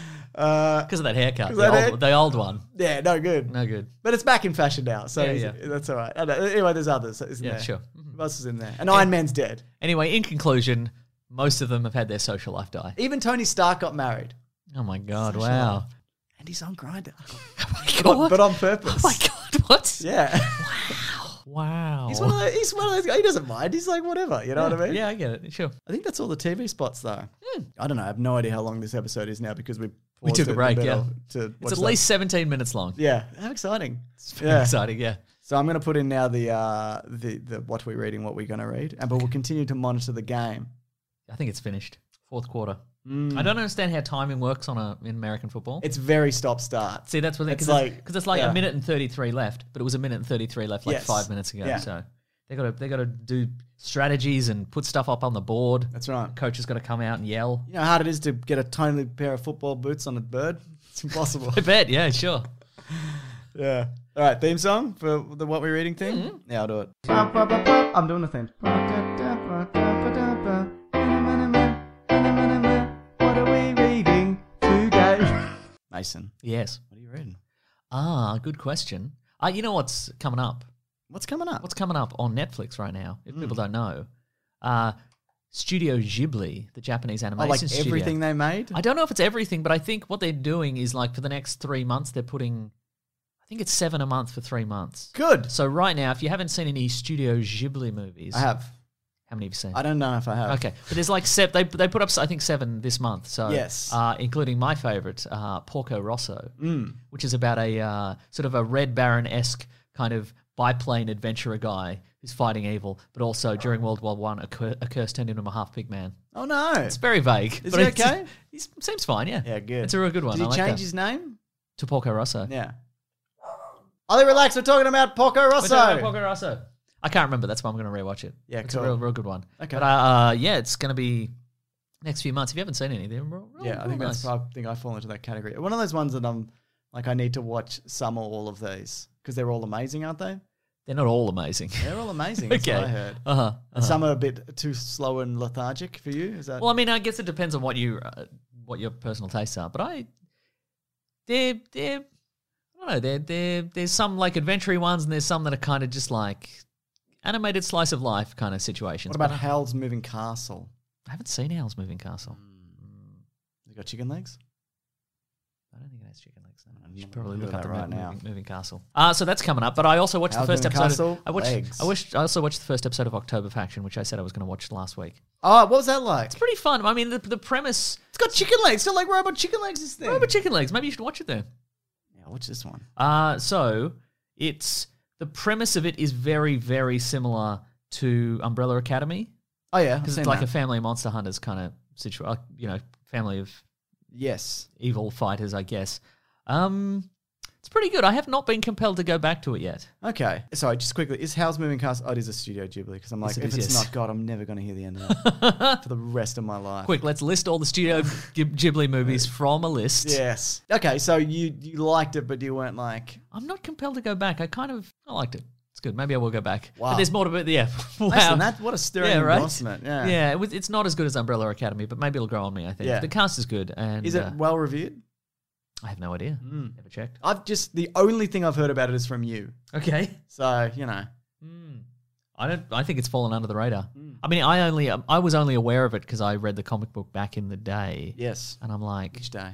Uh, Because of that haircut. 'Cause The that old, hair- the old one. yeah, no good. No good. But it's back in fashion now, so Yeah, he's- yeah. that's all right. I know. Anyway, there's others, isn't Yeah, there? sure. Who else is in there? And Iron Man's dead. Anyway, in conclusion, most of them have had their social life die. Even Tony Stark got married. Oh my God, Social wow. life. And he's on Grindr. Oh my But, God. but on purpose. Oh my God, what? Yeah. Wow. He's one of those, he's one of those guys. He doesn't mind. He's like, whatever. You know what I mean? Yeah, I get it. Sure. I think that's all the T V spots, though. I don't know. I have no idea how long this episode is now because we We paused took it a in break, the yeah. middle To It's watch at that. least seventeen minutes long. Yeah. How exciting. Very Yeah. exciting, yeah. So I'm going to put in now the uh, the the what we're reading, what we're going to read, and but we'll continue to monitor the game. I think it's finished. Fourth quarter. Mm. I don't understand how timing works on a in American football. It's very stop start. See, that's what they It's because like- it's, 'cause it's like yeah. a minute and thirty-three left, but it was a minute and thirty-three left like Yes. five minutes ago. Yeah. So they got to they got to do strategies and put stuff up on the board. That's right. Coach has got to come out and yell. You know how hard it is to get a tiny pair of football boots on a bird? It's impossible. I bet. Yeah, sure. Yeah. All right, theme song for the what we're reading thing? Mm-hmm. Yeah, I'll do it. I'm doing the theme. What are we reading today? Mason, Yes. what are you reading? Ah, good question. Uh, you know what's coming up? What's coming up? What's coming up on Netflix right now? If Hmm. people don't know, uh, Studio Ghibli, the Japanese Oh, animation like studio. everything they made? I don't know if it's everything, but I think what they're doing is like for the next three months, they're putting, I think it's seven a month for three months. Good. So right now, if you haven't seen any Studio Ghibli movies, I have. How many have you seen? I don't know if I have. Okay, but there's like seven. They they put up I think seven this month. So Yes. uh, including my favorite, uh, Porco Rosso, Mm. which is about a uh, sort of a Red Baron esque kind of biplane adventurer guy who's fighting evil, but also during World War One, a, cur- a curse turned him into a half pig man. Oh, no. It's very vague. Is but he it's- okay? He seems fine. Yeah. Yeah, good. It's a real good one. Did he I like change that. his name? to Porco Rosso? Yeah. Ollie, relax. We're talking about Porco We're Rosso. talking about Porco Rosso. I can't remember. That's why I'm going to rewatch it. Yeah, it's cool. a real, real good one. Okay. But uh, uh, yeah, it's going to be next few months. If you haven't seen any, they're real, real Yeah, I think nice. that's. I think I fall into that category. One of those ones that I'm like, I need to watch some or all of these because they're all amazing, aren't they? They're not all amazing. They're all amazing. That's okay. what I heard. Uh-huh, uh-huh. And some are a bit too slow and lethargic for you. Is that? Well, I mean, I guess it depends on what you, uh, what your personal tastes are. But I, they're they're, I don't know. They're they're there's some like adventure ones, and there's some that are kind of just like animated slice of life kind of situations. What about But I- Howl's Moving Castle? I haven't seen Howl's Moving Castle. You got chicken legs? I don't think it has chicken legs. No. I'm You should gonna probably look look at up that the right moving, now. moving, moving Castle. Uh, so that's coming up. But I also watched Howl's the first Moving episode. Castle? Of, I watched. Legs. I watched. I also watched the first episode of October Faction, which I said I was going to watch last week. Oh, what was that like? It's pretty fun. I mean, the the premise. It's got chicken legs. Still like robot chicken legs. This thing. Robot chicken legs. Maybe you should watch it then. Yeah, watch this one. Uh, so it's the premise of it is very, very similar to Umbrella Academy Oh yeah, because it's like a family of monster hunters kind of situation. You know, family of yes. evil fighters, I guess. Um, it's pretty good. I have not been compelled to go back to it yet. Okay. Sorry, just quickly. Is Howl's Moving Castle? Oh, it is a Studio Ghibli because I'm like, Yes, it if is, it's yes. not God, I'm never going to hear the end of that for the rest of my life. Quick, let's list all the Studio Ghib- Ghibli movies from a list. Yes. Okay, so you you liked it, but you weren't like. I'm not compelled to go back. I kind of I liked it. It's good. Maybe I will go back. Wow. But there's more to it. Yeah. Wow. Listen, that what a stirring Yeah, right? endorsement. Yeah. Yeah, it was, it's not as good as Umbrella Academy, but maybe it'll grow on me, I think. Yeah. The cast is good. And Is it uh, well reviewed? I have no idea. Never checked. I've just the only thing I've heard about it is from you. Okay. So you know. I don't. I think it's fallen under the radar. Hmm. I mean, I only I was only aware of it because I read the comic book back in the day. Yes. And I'm like, Each day.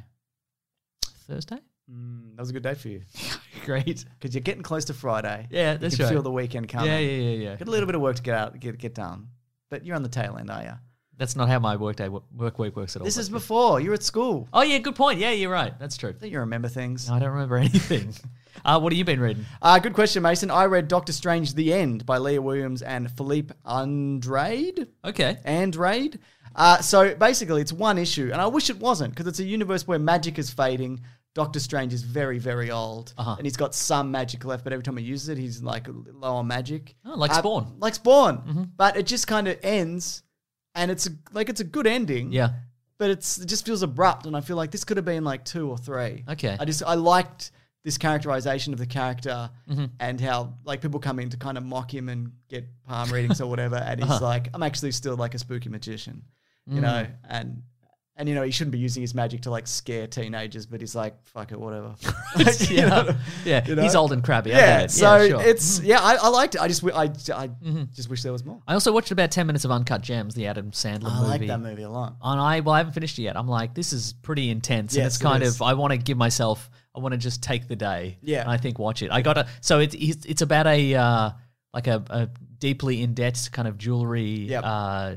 Thursday? Mm, that was a good day for you Great. because you're getting close to Friday. Yeah, you that's can right. feel the weekend coming. Yeah, yeah, yeah, yeah. Got a little bit of work to get out, get get done, but you're on the tail end, are you? That's not how my workday wo- work week works at all. This is but- before you're at school. Oh yeah, good point. Yeah, you're right. That's true. Don't you remember things? No, I don't remember anything. uh, what have you been reading? Uh, good question, Mason. I read Doctor Strange: The End by Leah Williams and Philippe Andrade. Okay. Andrade. Uh, so basically, it's one issue, and I wish it wasn't because it's a universe where magic is fading. Doctor Strange is very, very old, Uh-huh. and he's got some magic left, but every time he uses it, he's like low on magic. Oh, like Uh, Spawn. Like Spawn. Mm-hmm. But it just kind of ends, and it's a, like it's a good ending. Yeah. But it's it just feels abrupt, and I feel like this could have been like two or three. Okay. I just I liked this characterization of the character Mm-hmm. and how like people come in to kind of mock him and get palm readings or whatever, and he's Uh-huh. like, I'm actually still like a spooky magician, you Mm. know, and and you know he shouldn't be using his magic to like scare teenagers, but he's like, fuck it, whatever. Like, you yeah. know? Yeah. You know? He's old and crabby. I Yeah, get it. so yeah, sure. it's yeah, I, I liked it. I just wi- I, I Mm-hmm. just wish there was more. I also watched about ten minutes of Uncut Gems, the Adam Sandler I movie. like that movie a lot. And I well, I haven't finished it yet. I'm like, this is pretty intense, and Yes, it's it kind is. of. I want to give myself. I want to just take the day. Yeah. And I think watch it. I got to. So it's it's it's about a uh, like a, a deeply in debt kind of jewelry. Yep. Uh,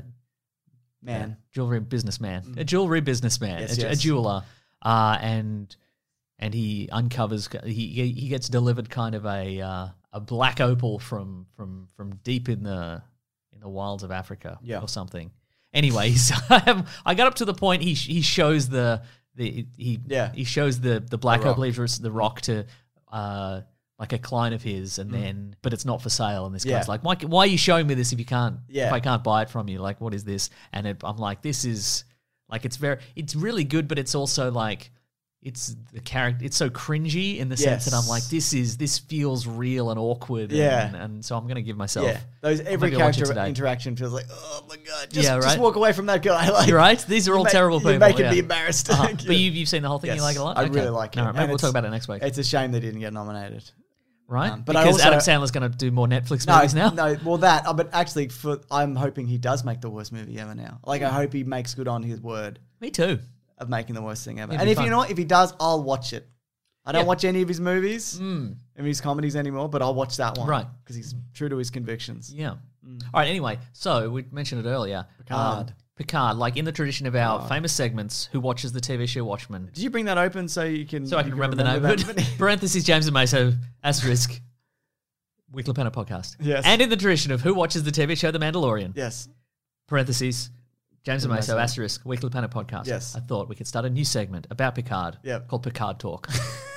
Man. jewelry businessman, a jewelry businessman, Yes, a, a yes. jeweler, uh, and and he uncovers. He he gets delivered kind of a uh, a black opal from from from deep in the in the wilds of Africa, Yeah. or something. Anyways, I have, I got up to the point he he shows the the he Yeah. he shows the the black The opal, rock. leaves the rock to. Uh, like a client of his, and then, but it's not for sale. And this Mm. Yeah. guy's like, why, why are you showing me this if you can't, Yeah. if I can't buy it from you? Like, what is this? And it, I'm like, this is like, it's very, it's really good, but it's also like, it's the character, it's so cringy in the sense that I'm Yes. like, this is, this feels real and awkward. Yeah. And, and so I'm going to give myself, Yeah, those every maybe I'll watch it character today. interaction feels like, oh my god, just, Yeah, just right? walk away from that guy. Like, You're right. These are all you make- terrible people. You're making yeah. me embarrassed. Uh-huh. Yeah. But you, you've seen the whole thing. Yes, You like it a lot? I Okay. really like it. All right, maybe And we'll talk it's- about it next week. It's a shame they didn't get nominated. Right? um, but I because also- Adam Sandler's going to do more Netflix No, movies now. no, well that, uh, but actually, for I'm hoping he does make the worst movie ever now. Like I hope he makes good on his word Me too. of making the worst thing ever. It'd And be if fun. you know what, if he does, I'll watch it. I don't Yeah. watch any of his movies, Mm. and his comedies anymore, but I'll watch that one, Right. Because he's true to his convictions. Yeah. All right. Anyway, so we mentioned it earlier. Picard. Um, Picard, like in the tradition of our famous segments, who watches the T V show Watchmen? Did you bring that open so you can So I you can remember, the name of that? it. Parentheses, James and Meso, asterisk, Weekly Penner podcast. Yes. And in the tradition of who watches the T V show The Mandalorian? Yes. Parentheses, James and Meso. Meso, asterisk, Weekly Penner podcast. Yes. I thought we could start a new segment about Picard Yep. called Picard Talk.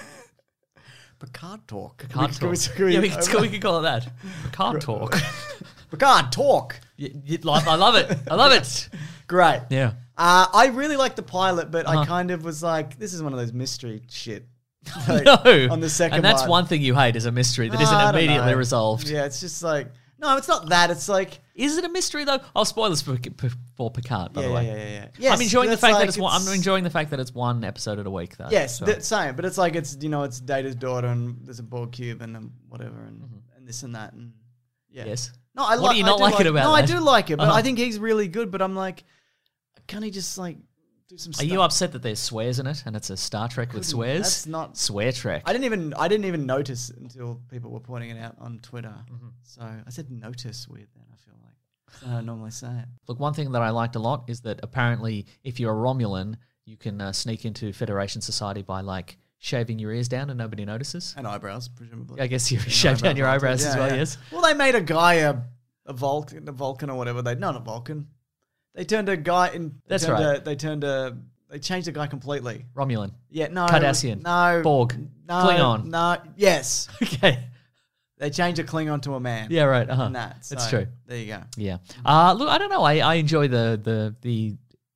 Picard talk. Picard Can we- Talk. can we- yeah, we could, we could call it that. Picard Talk. Picard talk. You- you- I love it. I love it. Great. Yeah. Uh, I really liked the pilot, but Uh-huh. I kind of was like, this is one of those mystery shit. Like, No. on the second And that's one. one thing you hate is a mystery that I isn't don't immediately know. resolved. Yeah, it's just like, no, it's not that. It's like, Is it a mystery though? Oh, spoilers for, for Picard, by yeah, the yeah, way. yeah, yeah, yeah. Yes, I'm enjoying the that's fact like that it's, one. I'm it's- enjoying the fact that it's one episode at a week, though. Yes, So- the same. But it's like it's you know it's Data's daughter and there's a Borg cube and um, whatever and, and this and that and yeah. Yes. No, I What like. do you I not like it about No, I that? do like it, but Uh-huh. I think he's really good. But I'm like, can't he just like do some Are stuff? you upset that there's swears in it and it's a Star Trek with Couldn't- swears? that's not- Swear Trek. I didn't even I didn't even notice until people were pointing it out on Twitter. Mm-hmm. So I said notice weird. Then I feel like that's how I normally say it. Look, one thing that I liked a lot is that apparently if you're a Romulan, you can uh, sneak into Federation society by like shaving your ears down and nobody notices. And eyebrows, presumably. I guess you And shave down your eyebrows Yeah, as well, yeah. yes. Well, they made a guy a a Vulcan, a Vulcan or whatever. They not a Vulcan. They turned a guy in. They That's turned right. A, they turned a. They changed the guy completely. Romulan. Yeah, no. Cardassian. No. Borg. No. Klingon. No. Yes. Okay. They changed a Klingon to a man. Yeah, right. Uh-huh. And that. That's so, true. There you go. Yeah. Uh, look, I don't know. I, I enjoy the, the, the,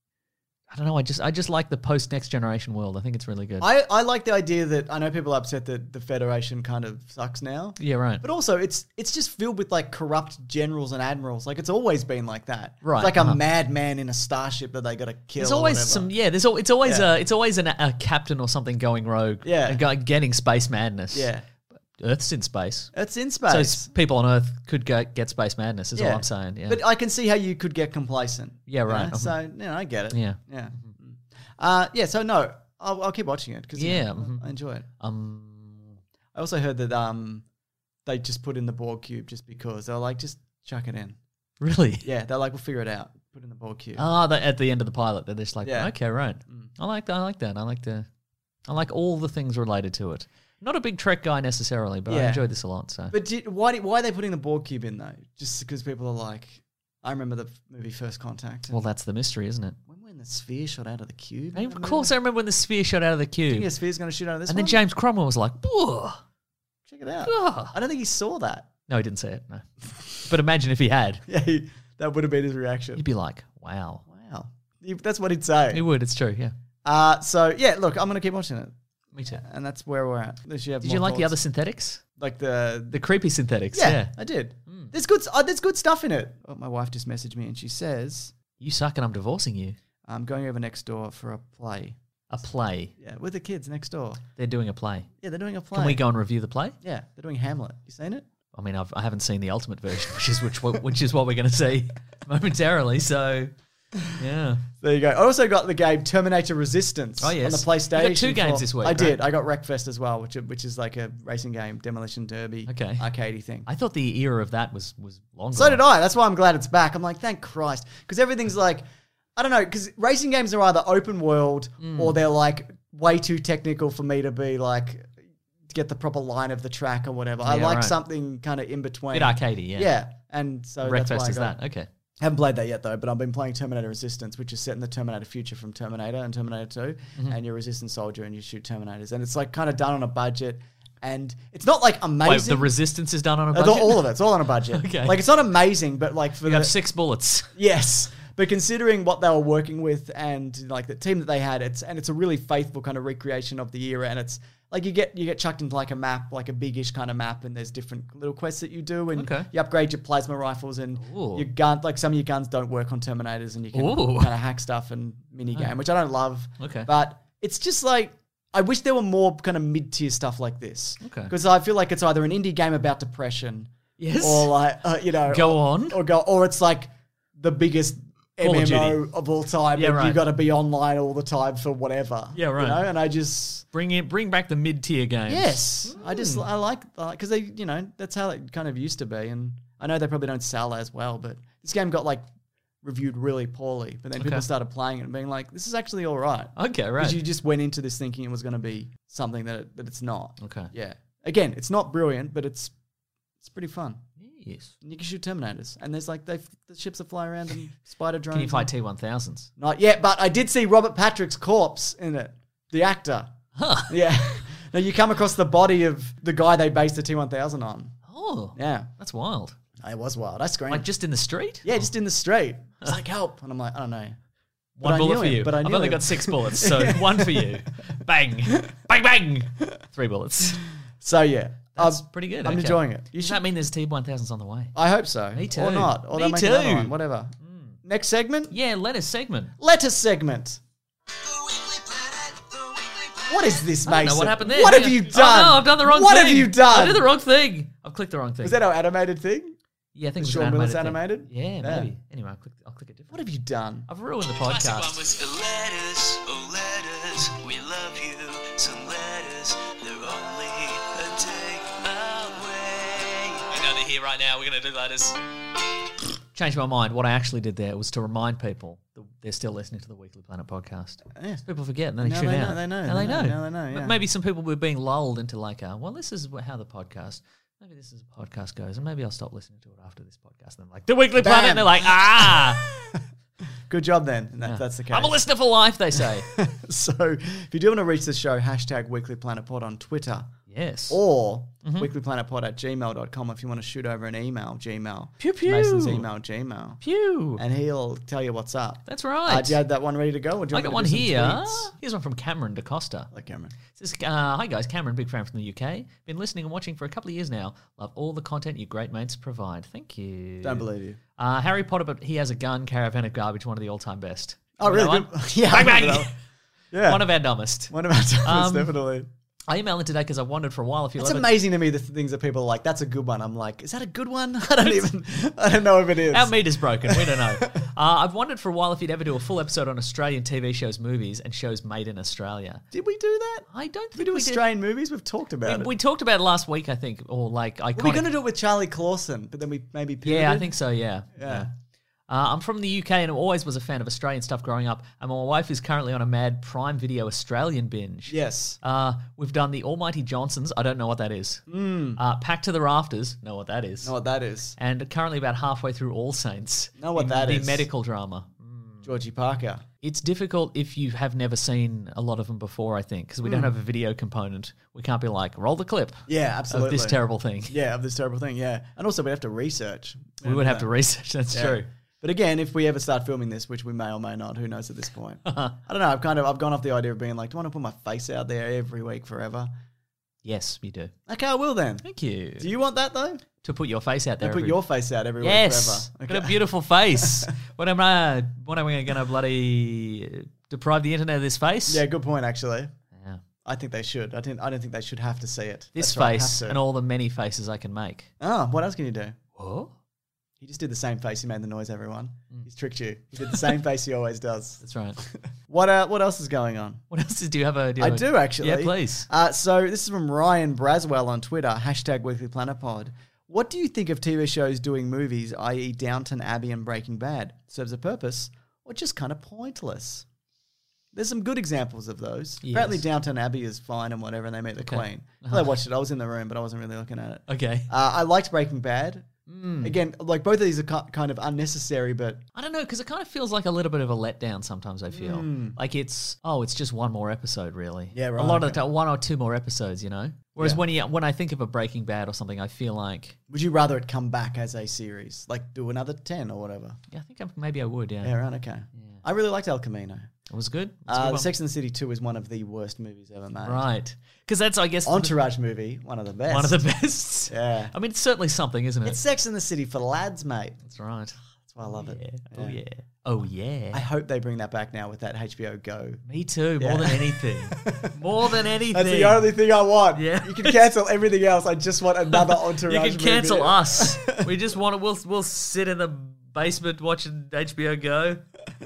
I don't know. I just, I just like the post Next Generation world. I think it's really good. I, I like the idea that I know people are upset that the Federation kind of sucks now. yeah, right. But also, it's it's just filled with like corrupt generals and admirals. Like it's always been like that. Right, It's like uh-huh. a madman in a starship that they got to kill. There's or always whatever. some, yeah. There's al- it's always Yeah. a, it's always an, a captain or something going rogue. Yeah. and go, getting space madness. Yeah, Earth's in space, it's in so space. s- people on Earth could go, get space madness. Is Yeah. all I'm saying. Yeah, But I can see how you could get complacent. Yeah, you know? right. Uh-huh. So you know, I get it. Yeah. yeah, Mm. uh, yeah. So no, I'll, I'll keep watching it because Yeah, know, mhm. I enjoy it. um, I also heard that um, they just put in the Borg cube just because they're like, just chuck it in. really. Yeah, they're like, we'll figure it out. Put in the Borg cube. Ah, the, at the end of the pilot, they're just like, Yeah. okay, right. Mm. I like that. I like that. I like the, I like all the things related to it. Not a big Trek guy necessarily, but I Yeah. enjoyed this a lot. So But did, why why are they putting the Borg cube in though? Just because people are like, I remember the movie First Contact. well, that's the mystery, isn't it? when when the sphere shot out of the cube. Hey, of course, I remember when the sphere shot out of the Do you think cube, a sphere's going to shoot out of this and one? then James Cromwell was like, "Whoa." Check it out. Ugh. I don't think he saw that. No, he didn't say it. No, but imagine if he had, Yeah, he, that would have been his reaction. he'd be like, "Wow." Wow, He- that's what he'd say. He would. It's true. Yeah. Uh, so yeah, look, I'm going to keep watching it, Me too. and that's where we're at. Unless you have Did more you like the thoughts. other synthetics? like the The creepy synthetics. yeah, Yeah. I did. There's good. Uh, there's good stuff in it. Oh, my wife just messaged me and she says You suck, and I'm divorcing you. I'm going over next door for a play. A play. Yeah, with the kids next door. They're doing a play. Yeah, they're doing a play. Can we go and review the play? Yeah, they're doing Hamlet. You seen it? I mean, I've, I haven't seen the ultimate version, which is which which is what we're going to see momentarily. So, yeah. There you go. I also got the game Terminator Resistance Oh, yes. on the PlayStation. You got two games for- this week, I right? did. I got Wreckfest as well, which which is like a racing game, demolition derby, Okay. arcadey thing. I thought the era of that was was long So gone. did I. That's why I'm glad it's back. I'm like, thank Christ, because everything's like, I don't know, because racing games are either open world Mm. or they're like way too technical for me to be like to get the proper line of the track or whatever. I Yeah, like right. something kind of in between. Bit arcadey, yeah. Yeah, and so that's why Wreckfest I is got- that. Okay. Haven't played that yet though, but I've been playing Terminator Resistance, which is set in the Terminator future from Terminator and Terminator two, Mm-hmm. and you're a resistance soldier and you shoot Terminators, and it's like kind of done on a budget, and it's not like amazing. Wait, the resistance is done on a Uh, budget? all of it, it's all on a budget. Okay. Like it's not amazing, but like for You the have six bullets. yes, but considering what they were working with and like the team that they had, it's and it's a really faithful kind of recreation of the era, and it's like you get you get chucked into like a map, like a big-ish kind of map, and there's different little quests that you do, and Okay. you upgrade your plasma rifles, and Ooh. your gun, like some of your guns don't work on Terminators, and you can Ooh. kind of hack stuff and mini game, which I don't love. Okay. But it's just like I wish there were more kind of mid-tier stuff like this. Okay. Because I feel like it's either an indie game about depression, Yes. or like uh, you know, Go or, on. or go, or it's like the biggest Call of M M O Duty. of all time. Yeah, and right. You got to be online all the time for whatever. Yeah, right. You know, and I just Bring it, bring back the mid-tier games. yes, I Hmm. just I like because they you know that's how it kind of used to be, and I know they probably don't sell as well, but this game got like reviewed really poorly, but then Okay. people started playing it and being like, this is actually all right. Okay, right. Because you just went into this thinking it was going to be something that it, that it's not. Okay. Yeah. Again, it's not brilliant, but it's it's pretty fun. Yes. And you can shoot Terminators, and there's like they the ships that fly around and spider drones. Can you fight and- T one thousands? Not yet, but I did see Robert Patrick's corpse in it, the actor. Huh. Yeah. Now you come across the body of the guy they based the T one thousand on. Oh. Yeah. That's wild. It was wild. I screamed. Like just in the street? yeah, just in the street. It's like help, and I'm like, I don't know. But One I bullet knew for him, you. but I I've knew only him. got six bullets, so one for you. Bang. Bang, bang. Three bullets. So yeah, That's um, pretty good. I'm okay. enjoying it. You Does should. that mean there's T one thousands on the way? I hope so. Me too. Or not. Or Me they'll make another too. one. Whatever. Next segment. Yeah, letters segment. Letter segment. What is this, I don't Mason? know what happened there. What Hang have on. you Oh, done? no, I've done the wrong what thing. have you done? I did the wrong thing. I've clicked the wrong thing. Was that our animated thing? Yeah, I think it was Sean an animated Willis thing. animated? Yeah, Yeah. maybe. Anyway, I'll click, I'll click it different. What have you done? I've ruined the Classic one podcast. was letters, oh letters, we love you. Some letters, they're only a day away. I know they're here right now. We're gonna do letters. Changed my mind. What I actually did there was to remind people that they're still listening to the Weekly Planet podcast. Yeah. People forget and then they No, tune they out. know, they know, Now they they know, know. now they know, But yeah. maybe some people were being lulled into like, uh, well, this is wh- how the podcast, maybe this is a podcast goes, and maybe I'll stop listening to it after this podcast. And I'm like, the Weekly Planet, Bam. and they're like, ah. Good job then. If Yeah. that's the case. I'm a listener for life, they say. So if you do want to reach the show, hashtag Weekly Planet Pod on Twitter. Yes. Or Mhm. weeklyplanetpod at gmail dot com if you want to shoot over an email, Gmail. Pew, pew. Mason's email, Gmail. Pew. And he'll tell you what's up. That's Uh, right. do you have that one ready to go? Or do you I want got me one to do some here. tweets? Here's one from Cameron DaCosta. Like Cameron. It says, uh, hi guys, Cameron, big fan from the U K. Been listening and watching for a couple of years now. Love all the content you great mates provide. Thank you. Don't believe you. Uh, Harry Potter, but he has a gun, Caravan of Garbage, one of the all-time best. Oh, Remember really? that one? Good. Yeah. I Bang, remember bang. that one. Yeah. One of our dumbest. One of our topics, Um, definitely. I emailed in today because I wondered for a while if you It's love it. amazing to me the th- things that people are like, that's a good one. I'm like, is that a good one? I don't even, I don't know if it is. Our meter's broken. We don't know. uh, I've wondered for a while if you'd ever do a full episode on Australian T V shows, movies, and shows made in Australia. Did we do that? I don't Did we think do we did. Australian movies? We've talked about We, it. we talked about it last week, I think, or like iconic. we We're going to do it with Charlie Clausen, but then we maybe pivoted. Yeah, I think so, yeah. Yeah. Uh, I'm from the U K and always was a fan of Australian stuff growing up, and my wife is currently on a mad Prime Video Australian binge. Yes. Uh, we've done the Almighty Johnsons. I don't know what that is. Mm. Uh, Packed to the Rafters. Know what that is. Know what that is. And currently about halfway through All Saints. Know what the, that the is. medical drama. Georgie Parker. It's difficult if you have never seen a lot of them before, I think, because we don't Mm. have a video component. We can't be like, roll the clip Yeah, absolutely. of this terrible thing. Yeah, of this terrible thing, yeah. And also we have to research. We would have to research, that's Yeah. true. But again, if we ever start filming this, which we may or may not, who knows at this point. I don't know, I've kind of I've gone off the idea of being like, do I want to put my face out there every week forever? Yes, you do. Okay, I will then. Thank you. Do you want that though? To put your face out there. To put every- your face out every Yes, week forever. got a beautiful face. What am I? What am I going to bloody deprive the internet of this face? Yeah, good point actually. Yeah. I think they should. I didn't I don't think they should have to see it. This That's right, face have to. and all the many faces I can make. Oh, what else can you do? What? He just did the same face. He made the noise, everyone. He's tricked you. He did the same face he always does. That's right. What uh, what else is going on? What else do you have? A, do you I have a- do actually. Yeah, please. Uh, so this is from Ryan Braswell on Twitter, hashtag Weekly Planet Pod. What do you think of T V shows doing movies, that is. Downton Abbey and Breaking Bad? Serves a purpose or just kind of pointless? There's some good examples of those. Yes. Apparently Downton Abbey is fine and whatever, and they meet the Okay. Queen. Uh-huh. I watched it. I was in the room, but I wasn't really looking at it. Okay. Uh, I liked Breaking Bad. Mm. Again, like both of these are ki- kind of unnecessary, but I don't know, because it kind of feels like a little bit of a letdown sometimes, I feel. Mm. Like it's, oh, it's just one more episode, really. Yeah, right, A lot of okay. the time, one or two more episodes, you know? Whereas Yeah. when you, when I think of a Breaking Bad or something, I feel like, would you rather it come back as a series? Like do another ten or whatever? yeah, I think I, maybe I would, yeah. Yeah, right, okay. I really liked El Camino. It was good. It was a Uh, good the one. Sex and the City two is one of the worst movies ever made. Right. Because that's, I guess, Entourage movie, one of the best. one of the best. Yeah. I mean, it's certainly something, isn't it? It's Sex and the City for lads, mate. That's right. That's why I love it. Yeah. Oh, yeah. Oh, yeah. I hope they bring that back now with that H B O Go. Me too, Yeah. more than anything. More than anything. That's the only thing I want. Yeah. You can cancel everything else. I just want another Entourage You movie. can cancel us. We just want to. We'll we'll sit in the basement watching H B O Go.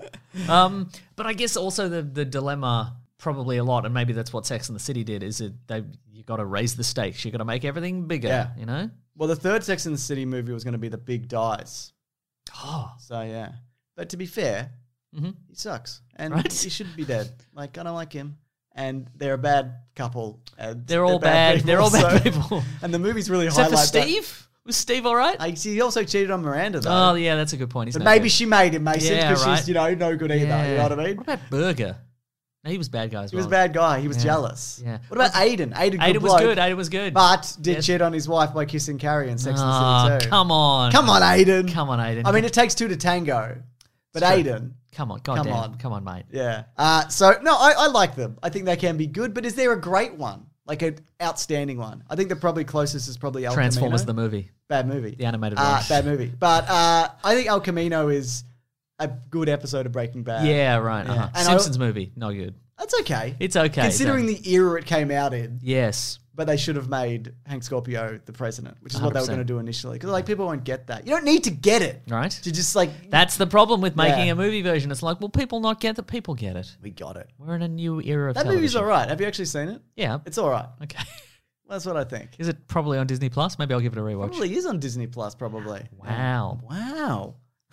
Um, but I guess also the the dilemma probably a lot, and maybe that's what Sex and the City did. Is it they you got to raise the stakes. You got to make everything bigger. Yeah. You know. Well, the third Sex and the City movie was going to be The Big Dies. Oh. So, yeah. But to be fair, Mhm. he sucks. And Right. he should be dead. Like, I don't like him. And they're a bad couple. And They're all bad. people, They're all bad so- people. And the movie's really Except for highlight that. Steve. Was Steve all right? I see. He also cheated on Miranda, though. Oh yeah, that's a good point. He's But no maybe good. she made him, Mason, Yeah, because right. she's, you know, no good either. You know what I mean? What about Burger? No, he was bad guy as He well. was a bad guy. He was Yeah. jealous. Yeah. What about Aiden? Aiden, good Aiden was bloke, good. Aiden was good. But did Yes. cheat on his wife by kissing Carrie in Sex and the Oh, City too. come on. Come on, Aiden. Come on, Aiden. I mean, it takes two to tango. But It's true. Aiden, Come on, goddamn. on. Come on, mate. yeah. Uh, so, no, I, I like them. I think they can be good, but is there a great one? Like an outstanding one? I think the probably closest is probably El Transformers Camino. the movie. Bad movie. The animated uh, one. Bad movie. But uh, I think El Camino is a good episode of Breaking Bad. Yeah, right. Yeah. Uh-huh. And Simpsons movie. No good. That's okay. It's okay. Considering don't- the era it came out in. Yes. But they should have made Hank Scorpio the president, which is what they were one hundred percent. going to do initially. Because like people won't get that. You don't need to get it. Right. To just like That's the problem with making Yeah. a movie version. It's like, well, people not get that. People get it. we got it. We're in a new era of That television. movie's all right. Have you actually seen it? Yeah. It's all right. Okay. That's what I think. Is it probably on Disney Plus? Maybe I'll give it a rewatch. Probably is on Disney Plus. Probably. Wow. Wow.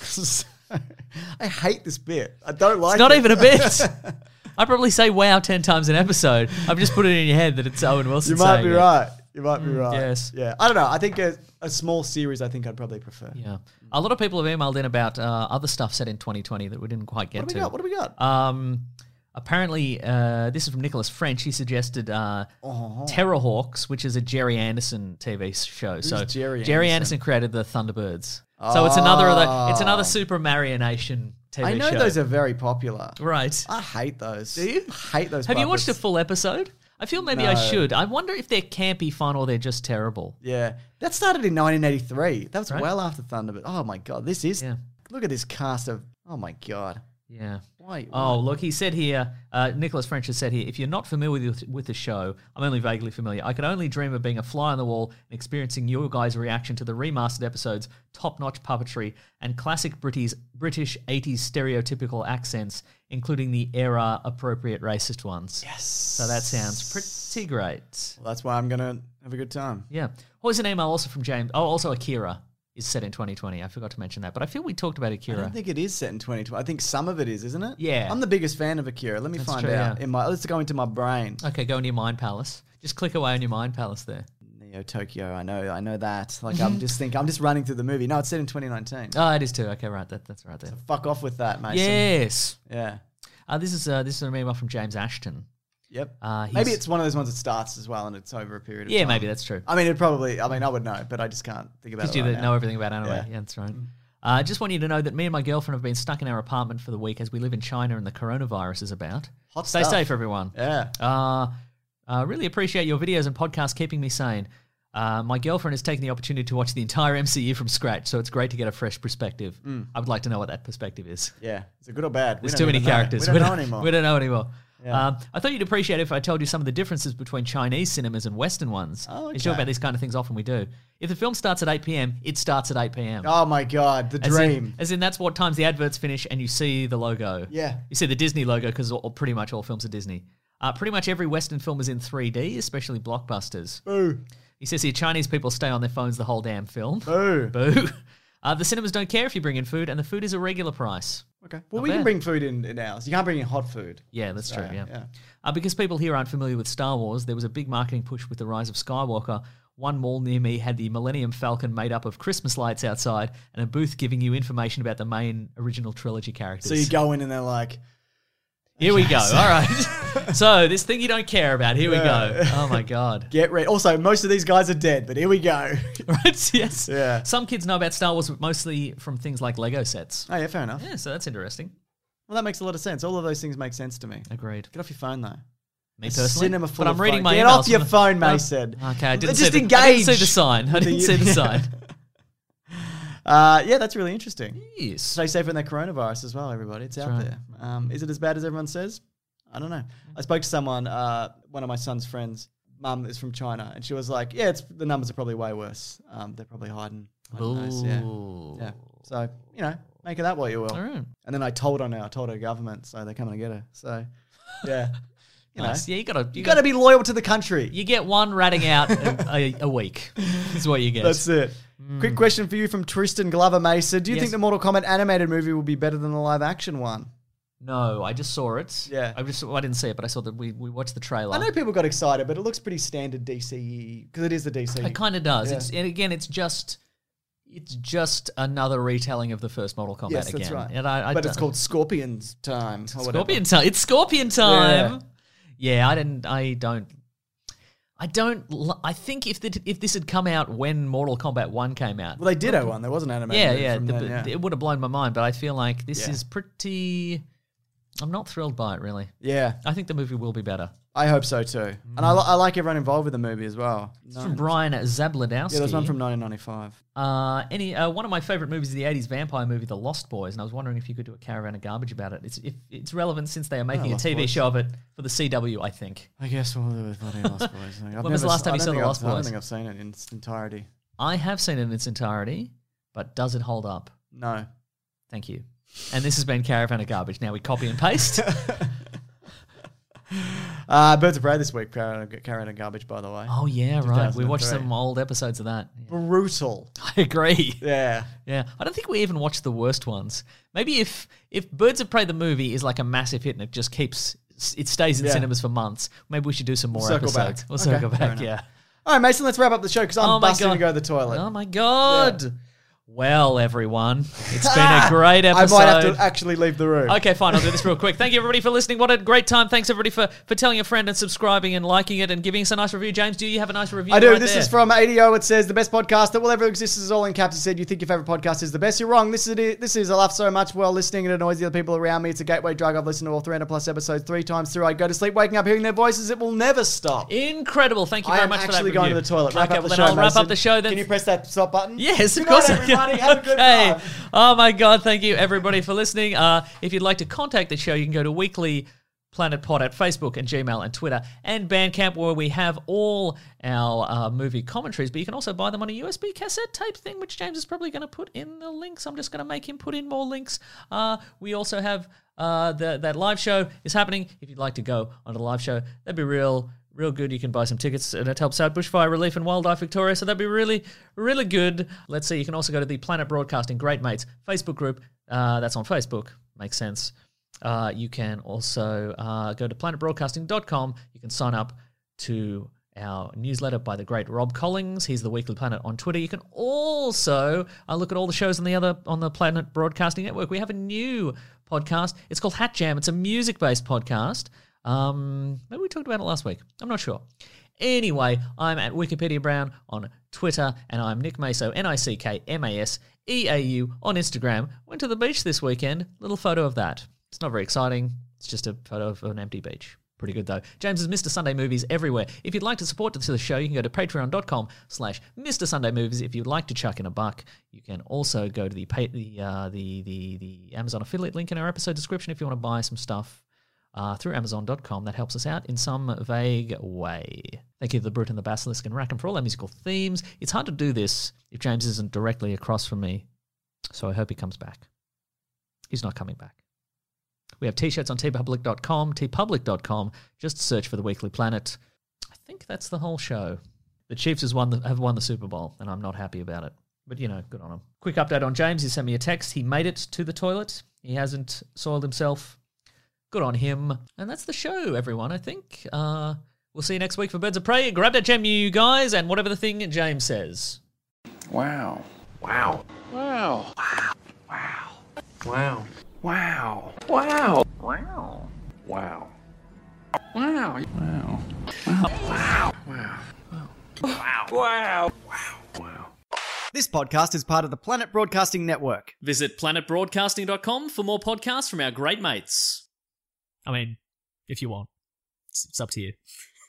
I hate this bit. I don't like. It's not it. even a bit. I probably say wow ten times an episode. I've just put it in your head that it's Owen Wilson You might saying be it. right. You might be Mm, right. yes. Yeah. I don't know. I think a, a small series. I think I'd probably prefer. Yeah. A lot of people have emailed in about uh, other stuff set in twenty twenty that we didn't quite get What do to. we got? What do we got? Um, apparently, uh, this is from Nicholas French. He suggested uh, Oh. Terrorhawks, which is a Jerry Anderson T V show. so Jerry Anderson? Anderson? created the Thunderbirds. So it's another of the, it's another Oh. super marionation T V I know show. those are very popular. right. I hate those. Do you? I hate those. Have you watched a puppets. full episode? I feel maybe I No. should. I wonder if they're campy fun or they're just terrible. Yeah, that started in nineteen eighty-three. That was Right. well after Thunderbird. Oh my god, this is. Yeah. Look at this cast of. Oh my god. Yeah. Why? Oh, look, he said here, uh, Nicholas French has said here, if you're not familiar with, with the show, I'm only vaguely familiar. I could only dream of being a fly on the wall and experiencing your guys' reaction to the remastered episodes, top-notch puppetry, and classic British, British eighties stereotypical accents, including the era-appropriate racist ones. Yes. So that sounds pretty great. Well, that's why I'm gonna have a good time. Yeah. What was an email also from James? Oh, also Akira is set in twenty twenty. I forgot to mention that, but I feel we talked about I Akira. don't think it is set in twenty twenty. I think some of it is, isn't it? Yeah. I'm the biggest fan of Akira. Let me That's find true, out. yeah. In my, let's go into my brain. Okay, go into your Mind Palace. Just click away on your Mind Palace there. Neo Tokyo. I know. I know that. Like I'm just thinking. I'm just running through the movie. No, it's set in twenty nineteen. Oh, it is too. Okay, right. That, that's right there. Fuck off with that, Mason. Yes. Yeah. Uh, this is uh, this is an email from James Ashton. Yep. Uh, Maybe he's- it's one of those ones that starts as well and it's over a period of Yeah, time. maybe that's true. I mean, it probably. I mean, I would know, but I just can't think about it. Because you right know now. everything about anime. Yeah. Yeah, that's right. I uh, just want you to know that me and my girlfriend have been stuck in our apartment for the week as we live in China and the coronavirus is about. Hot Stay stuff. safe, everyone. Yeah. Uh, uh, really appreciate your videos and podcasts keeping me sane. Uh, my girlfriend has taken the opportunity to watch the entire M C U from scratch, so it's great to get a fresh perspective. I would like to know what that perspective is. Yeah. Is it good or bad? We There's don't too many even know. characters. We don't know anymore. We don't know anymore. Yeah. Um, I thought you'd appreciate it if I told you some of the differences between Chinese cinemas and Western ones. Oh, We okay. talk about these kind of things often. We do. If the film starts at eight p.m., it starts at eight p.m. Oh my god, the As dream. in, as in, that's what times the adverts finish and you see the logo. Yeah. You see the Disney logo because pretty much all films are Disney. Uh, pretty much every Western film is in three D, especially blockbusters. Boo. He says here, Chinese people stay on their phones the whole damn film. Boo. Boo. Uh, the cinemas don't care if you bring in food, and the food is a regular price. Okay. Well, Not we can bad. bring food in, in ours. You can't bring in hot food. Yeah, that's true. So, Yeah. yeah. Uh, because people here aren't familiar with Star Wars, there was a big marketing push with the rise of Skywalker. One mall near me had the Millennium Falcon made up of Christmas lights outside and a booth giving you information about the main original trilogy characters. So you go in and they're like, Here we go. All right. So this thing you don't care about. Here we Yeah. go. Oh my god. get ready. Also, most of these guys are dead, but here we go. Right? Yes. Yeah. Some kids know about Star Wars, but mostly from things like Lego sets. Oh, yeah, fair enough. Yeah, so that's interesting. Well, that makes a lot of sense. All of those things make sense to me. Agreed. Get off your phone, though. Me A personally, cinema full but of I'm reading phone- my Get emails off your from the- phone, Oh, Mason. Okay, I didn't Just see the, I didn't see engage the sign. I with didn't the- see the sign. Uh, yeah, that's really interesting. Yes. Stay safe from that coronavirus as well, everybody. It's out right. there. Um, is it as bad as everyone says? I don't know. I spoke to someone, uh, one of my son's friends. Mum is from China, and she was like, "Yeah, it's the numbers are probably way worse. Um, they're probably hiding." hiding those. Yeah, Ooh. yeah. So you know, make of that what you will. All right. And then I told her now. I told her government, so they're coming to get her. So yeah, you Nice. know, Yeah, you gotta. You, you got to be loyal to the country. You get one ratting out a, a, a week. Is what you get. That's it. Quick question for you from Tristan Glover Mason. Do you Yes. think the Mortal Kombat animated movie will be better than the live action one? No, I just saw it. Yeah. I just I didn't see it, but I saw that we, we watched the trailer. I know people got excited, but it looks pretty standard D C because it is the D C. It kind of does. Yeah. It's and again, it's just it's just another retelling of the first Mortal Kombat Yes, again. that's right. And I, I but don't- it's called Scorpion's Time. or whatever. Scorpion time. It's Scorpion time. Yeah. I didn't. I don't. I don't. l- I think if the, if this had come out when Mortal Kombat one came out, Well, they did have one. There was an animated yeah, movie yeah, from the- then, but yeah. it would have blown my mind. But I feel like this Yeah. is pretty. I'm not thrilled by it, really. Yeah, I think the movie will be better. I hope so too. And I, li- I like everyone involved with the movie as well. It's from Brian Zabludowski. Yeah, there's one from nineteen ninety-five. Uh, any uh, one of my favorite movies is the eighties vampire movie, The Lost Boys, and I was wondering if you could do a caravan of garbage about it. It's if it's relevant since they are making a Lost T V Boys. show of it for the C W, I think. I guess we'll do with bloody Lost Boys. I've When was the never last s- time I you don't saw think The Lost I've- I don't Boys? think I've seen it in its entirety. I have seen it in its entirety, but does it hold up? No. Thank you. And this has been Caravan of Garbage. Now we copy and paste. Uh, Birds of Prey this week, Caravan Caravan of Garbage, by the way. Oh yeah, right. We watched two thousand three. some old episodes of that. Yeah. Brutal. I agree. Yeah. Yeah, I don't think we even watched the worst ones. Maybe if if Birds of Prey the movie is like a massive hit and it just keeps it stays in Yeah. cinemas for months, maybe we should do some more Circle episodes. back. We'll Okay, circle fair back. enough. Yeah. All right, Mason, let's wrap up the show because I'm Oh my busting God. to go to the toilet. Oh my god. Well, everyone, it's been a great I episode. might have to actually leave the room. Okay, fine. I'll do this real quick. Thank you, everybody, for listening. What a great time. Thanks, everybody, for, for telling a friend and subscribing and liking it and giving us a nice review. James, do you have a nice review? I do. right This there? is from A D O. It says, the best podcast that will ever exist is all in caps. He said, you think your favorite podcast is the best. You're wrong. This is it. This is, I laugh so much while listening. It annoys the other people around me. It's a gateway drug. I've listened to all three hundred plus episodes three times through. I go to sleep waking up hearing their voices. It will never stop. Incredible. Thank you I very am much for that actually review. going to the toilet. Wrap okay, up the well, show, then I'll wrap Mason. up the show. Then. Can you press that stop button? Yes, of Good course night, I can. everybody. Have a good Okay. time. Oh my God, thank you everybody for listening. Uh, if you'd like to contact the show, you can go to Weekly Planet Pod at Facebook and Gmail and Twitter and Bandcamp, where we have all our uh, movie commentaries, but you can also buy them on a U S B cassette tape thing, which James is probably going to put in the links. I'm just going to make him put in more links. Uh, we also have uh, the, that live show is happening. If you'd like to go on the live show, that'd be real Real good. You can buy some tickets, and it helps out Bushfire Relief and Wildlife Victoria, so that'd be really, really good. Let's see, you can also go to the Planet Broadcasting Great Mates Facebook group. Uh, that's on Facebook. Makes sense. Uh, you can also uh, go to planet broadcasting dot com. You can sign up to our newsletter by the great Rob Collins. He's the Weekly Planet on Twitter. You can also uh, look at all the shows on the other on the Planet Broadcasting Network. We have a new podcast. It's called Hat Jam. It's a music-based podcast. Um, maybe we talked about it last week. I'm not sure. Anyway, I'm at Wikipedia Brown on Twitter, and I'm Nick Maso, N I C K M A S E A U on Instagram. Went to the beach this weekend. Little photo of that. It's not very exciting. It's just a photo of an empty beach. Pretty good, though. James is Mister Sunday Movies everywhere. If you'd like to support the show, you can go to patreon.com slash Mr. Sunday Movies. If you'd like to chuck in a buck, you can also go to the, pay, the, uh, the, the, the Amazon affiliate link in our episode description if you want to buy some stuff. Uh, through amazon dot com. That helps us out in some vague way. Thank you to The Brute and the Basilisk and Rackham for all our musical themes. It's hard to do this if James isn't directly across from me, so I hope he comes back. He's not coming back. We have t-shirts on t public dot com, t public dot com. Just search for The Weekly Planet. I think that's the whole show. The Chiefs has won the, have won the Super Bowl, and I'm not happy about it. But, you know, good on him. Quick update on James. He sent me a text. He made it to the toilet. He hasn't soiled himself. Good on him. And that's the show, everyone, I think. Uh, we'll see you next week for Birds of Prey. Grab that gem, you guys, and whatever the thing James says. Wow. Wow. Wow. Wow. Wow. Wow. Wow. Wow. Wow. Wow. Wow. Wow. Wow. Wow. Wow. Wow. Wow. Wow. This podcast is part of the Planet Broadcasting Network. Visit planet broadcasting dot com for more podcasts from our great mates. I mean, if you want. It's, it's up to you.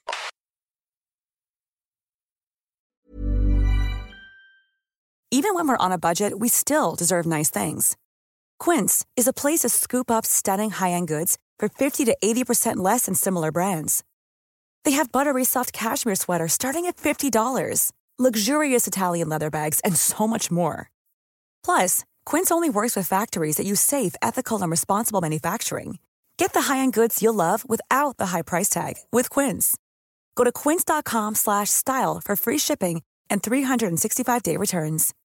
Even when we're on a budget, we still deserve nice things. Quince is a place to scoop up stunning high-end goods for fifty to eighty percent less than similar brands. They have buttery soft cashmere sweaters starting at fifty dollars, luxurious Italian leather bags, and so much more. Plus, Quince only works with factories that use safe, ethical, and responsible manufacturing. Get the high-end goods you'll love without the high price tag with Quince. Go to quince dot com slash style for free shipping and three sixty-five day returns.